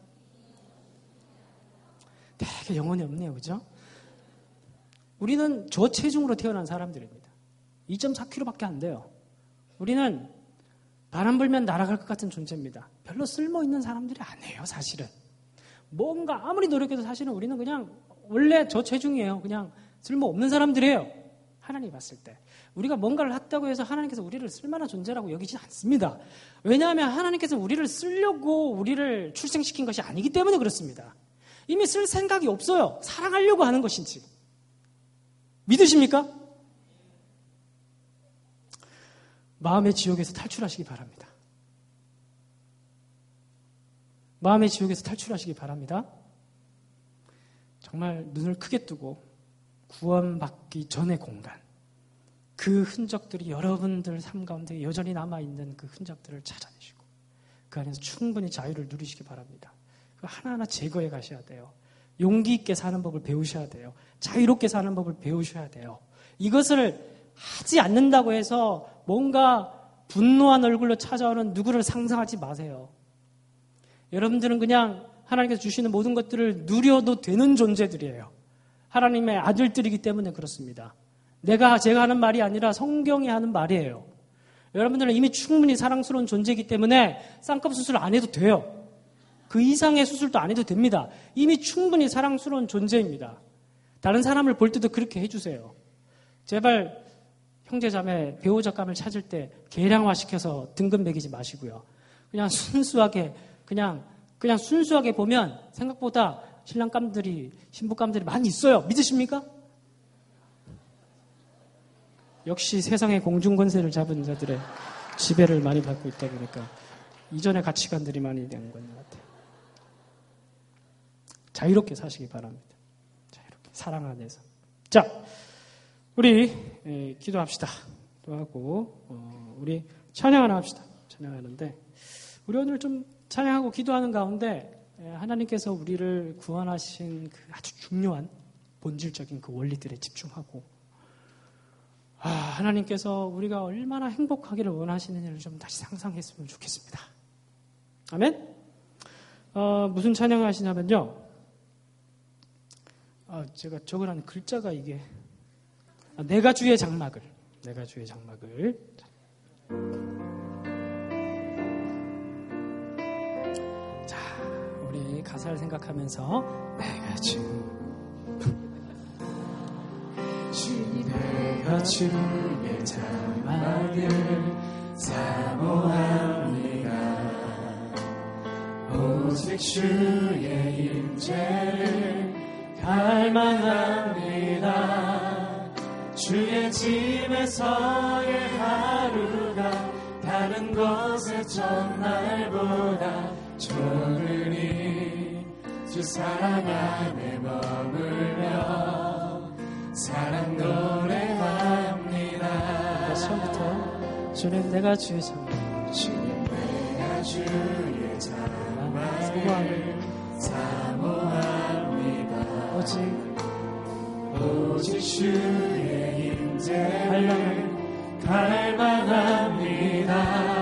되게 영혼이 없네요. 그죠? 우리는 저체중으로 태어난 사람들입니다. 이 점 사 킬로그램밖에 안 돼요. 우리는 바람 불면 날아갈 것 같은 존재입니다. 별로 쓸모있는 사람들이 아니에요. 사실은. 뭔가 아무리 노력해도 사실은 우리는 그냥 원래 저체중이에요. 그냥 쓸모없는 사람들이에요. 하나님이 봤을 때. 우리가 뭔가를 했다고 해서 하나님께서 우리를 쓸만한 존재라고 여기지 않습니다. 왜냐하면 하나님께서 우리를 쓰려고 우리를 출생시킨 것이 아니기 때문에 그렇습니다. 이미 쓸 생각이 없어요. 사랑하려고 하는 것인지. 믿으십니까? 마음의 지옥에서 탈출하시기 바랍니다. 마음의 지옥에서 탈출하시기 바랍니다. 정말 눈을 크게 뜨고 구원받기 전의 공간, 그 흔적들이 여러분들 삶 가운데 여전히 남아있는 그 흔적들을 찾아내시고 그 안에서 충분히 자유를 누리시기 바랍니다. 하나하나 제거해 가셔야 돼요. 용기 있게 사는 법을 배우셔야 돼요. 자유롭게 사는 법을 배우셔야 돼요. 이것을 하지 않는다고 해서 뭔가 분노한 얼굴로 찾아오는 누구를 상상하지 마세요. 여러분들은 그냥 하나님께서 주시는 모든 것들을 누려도 되는 존재들이에요. 하나님의 아들들이기 때문에 그렇습니다. 내가 제가 하는 말이 아니라 성경이 하는 말이에요. 여러분들은 이미 충분히 사랑스러운 존재이기 때문에 쌍꺼풀 수술 안 해도 돼요. 그 이상의 수술도 안 해도 됩니다. 이미 충분히 사랑스러운 존재입니다. 다른 사람을 볼 때도 그렇게 해주세요. 제발 형제자매 배우자감을 찾을 때 계량화시켜서 등급 매기지 마시고요. 그냥 순수하게 그냥 그냥 순수하게 보면 생각보다 신랑감들이 신부감들이 많이 있어요. 믿으십니까? 역시 세상의 공중권세를 잡은 자들의 지배를 많이 받고 있다 보니까 이전의 가치관들이 많이 된 것 같아요. 자유롭게 사시기 바랍니다. 자유롭게 사랑 안에서. 자, 우리 에, 기도합시다. 기도하고 어, 우리 찬양 하나 합시다. 찬양하는데 우리 오늘 좀 찬양하고 기도하는 가운데 에, 하나님께서 우리를 구원하신 그 아주 중요한 본질적인 그 원리들에 집중하고 아, 하나님께서 우리가 얼마나 행복하기를 원하시느냐를 좀 다시 상상했으면 좋겠습니다. 아멘? 어, 무슨 찬양을 하시냐면요. 아, 제가 적으라는 글자가 이게 아, 내가 주의 장막을 내가 주의 장막을 자, 우리 가사를 생각하면서 내가 주 내가 주의 장막을 사모합니다. 오직 주의 임재를 갈망합니다. 주의 집에서의 하루가 다른 곳의 첫날보다 좋으니 주 사랑 안에 머물며 사랑 노래합니다. 처음부터 주님 내가 주의 자랑 주님 내가 주의 자랑 사모합니다. 오직 오직 주의 임재 갈망합니다. 갈망합니다.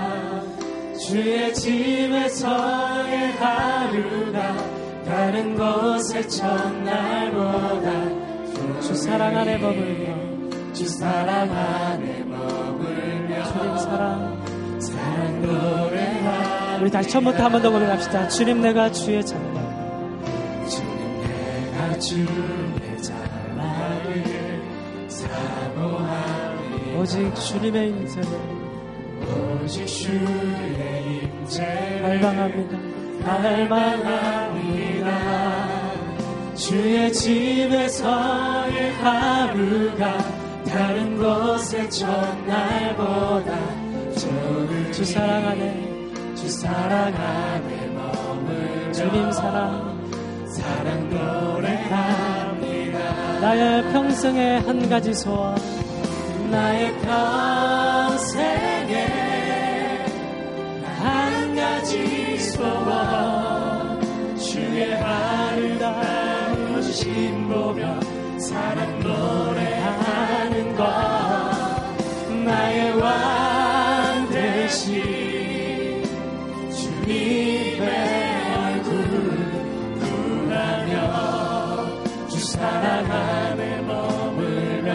주의 집에서의 하루가 다른 곳의 첫날보다 주 사랑 안에 머물며 주 사랑 안에 머물며 주님 사랑 사랑 노래하. 우리 다시 처음부터 한 번 더 고백합시다. 주님 내가 주의 자랑 주님 내가 주의 자랑을 사모합니다. 오직 주님의 임재를 오직 주의 임재 갈망합니다. 갈망합니다. 주의 집에서의 하루가 다른 곳의 첫날보다 좋을 주 사랑 안에 주 사랑 안에 머물며 주님 사랑 사랑 노래합니다. 나의 평생의 한 가지 소원 나의 평생에 한 가지 소원 주의 아름다우신 보며 사랑 노래하는 것 나의 왕 되신 주님의 얼굴 구하며 주 사랑 안에 머물며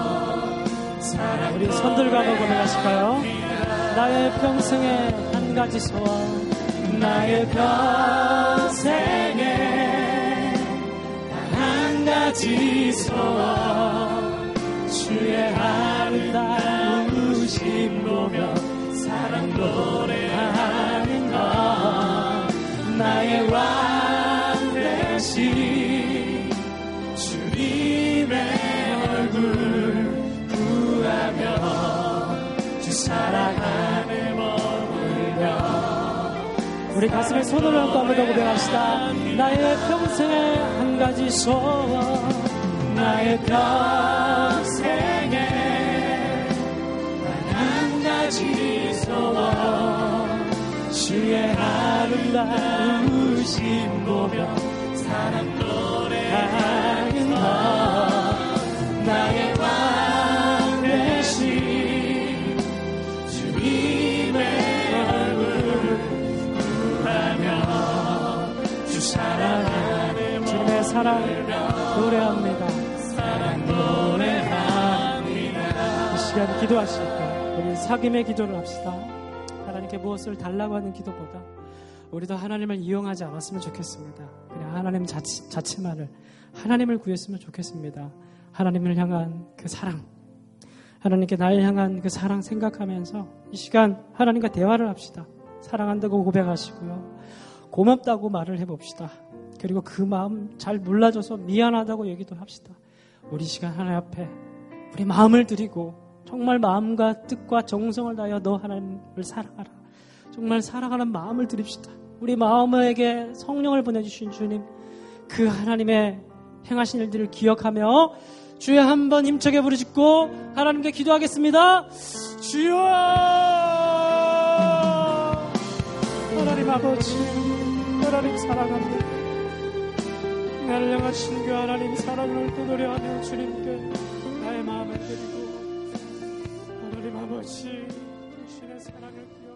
사랑 우리 손들고 한번 고백하실까요? 나의 평생의 한 가지 소원 나의 평생에 한 가지 소원 주의 아름다우신 보며 사랑 노래하는 것 나의 왕 되신 주님의 얼굴 구하며 주 사랑 안에 머물며 우리 가슴에 손을 얹고 한번 더 고백합시다. 나의 평생의 한 가지 소원 나의 평생에 한 가지 소원 주의 아름다우신 보며 사랑 노래하는 것 나의 왕 되신 주님의 얼굴 구하며 주 사랑 안에 주님의 사랑 노래합니다. 사랑 노래합니다. 이 시간 기도하실 때 우리 사귐의 기도를 합시다. 하나님께 무엇을 달라고 하는 기도보다 우리도 하나님을 이용하지 않았으면 좋겠습니다. 그냥 하나님 자체, 자체만을 하나님을 구했으면 좋겠습니다. 하나님을 향한 그 사랑, 하나님께 나를 향한 그 사랑 생각하면서 이 시간 하나님과 대화를 합시다. 사랑한다고 고백하시고요. 고맙다고 말을 해봅시다. 그리고 그 마음 잘 몰라줘서 미안하다고 얘기도 합시다. 우리 시간 하나님 앞에 우리 마음을 드리고 정말 마음과 뜻과 정성을 다하여 너 하나님을 사랑하라. 정말 사랑하는 마음을 드립시다. 우리 마음에게 성령을 보내주신 주님, 그 하나님의 행하신 일들을 기억하며 주여 한번 힘차게 부르짖고 하나님께 기도하겠습니다. 주여! 하나님 아버지, 하나님 사랑합니다. 나를 향하신 그 하나님 사랑을 또 노래하며 주님께 나의 마음을 드리고 하나님 아버지, 당신의 사랑을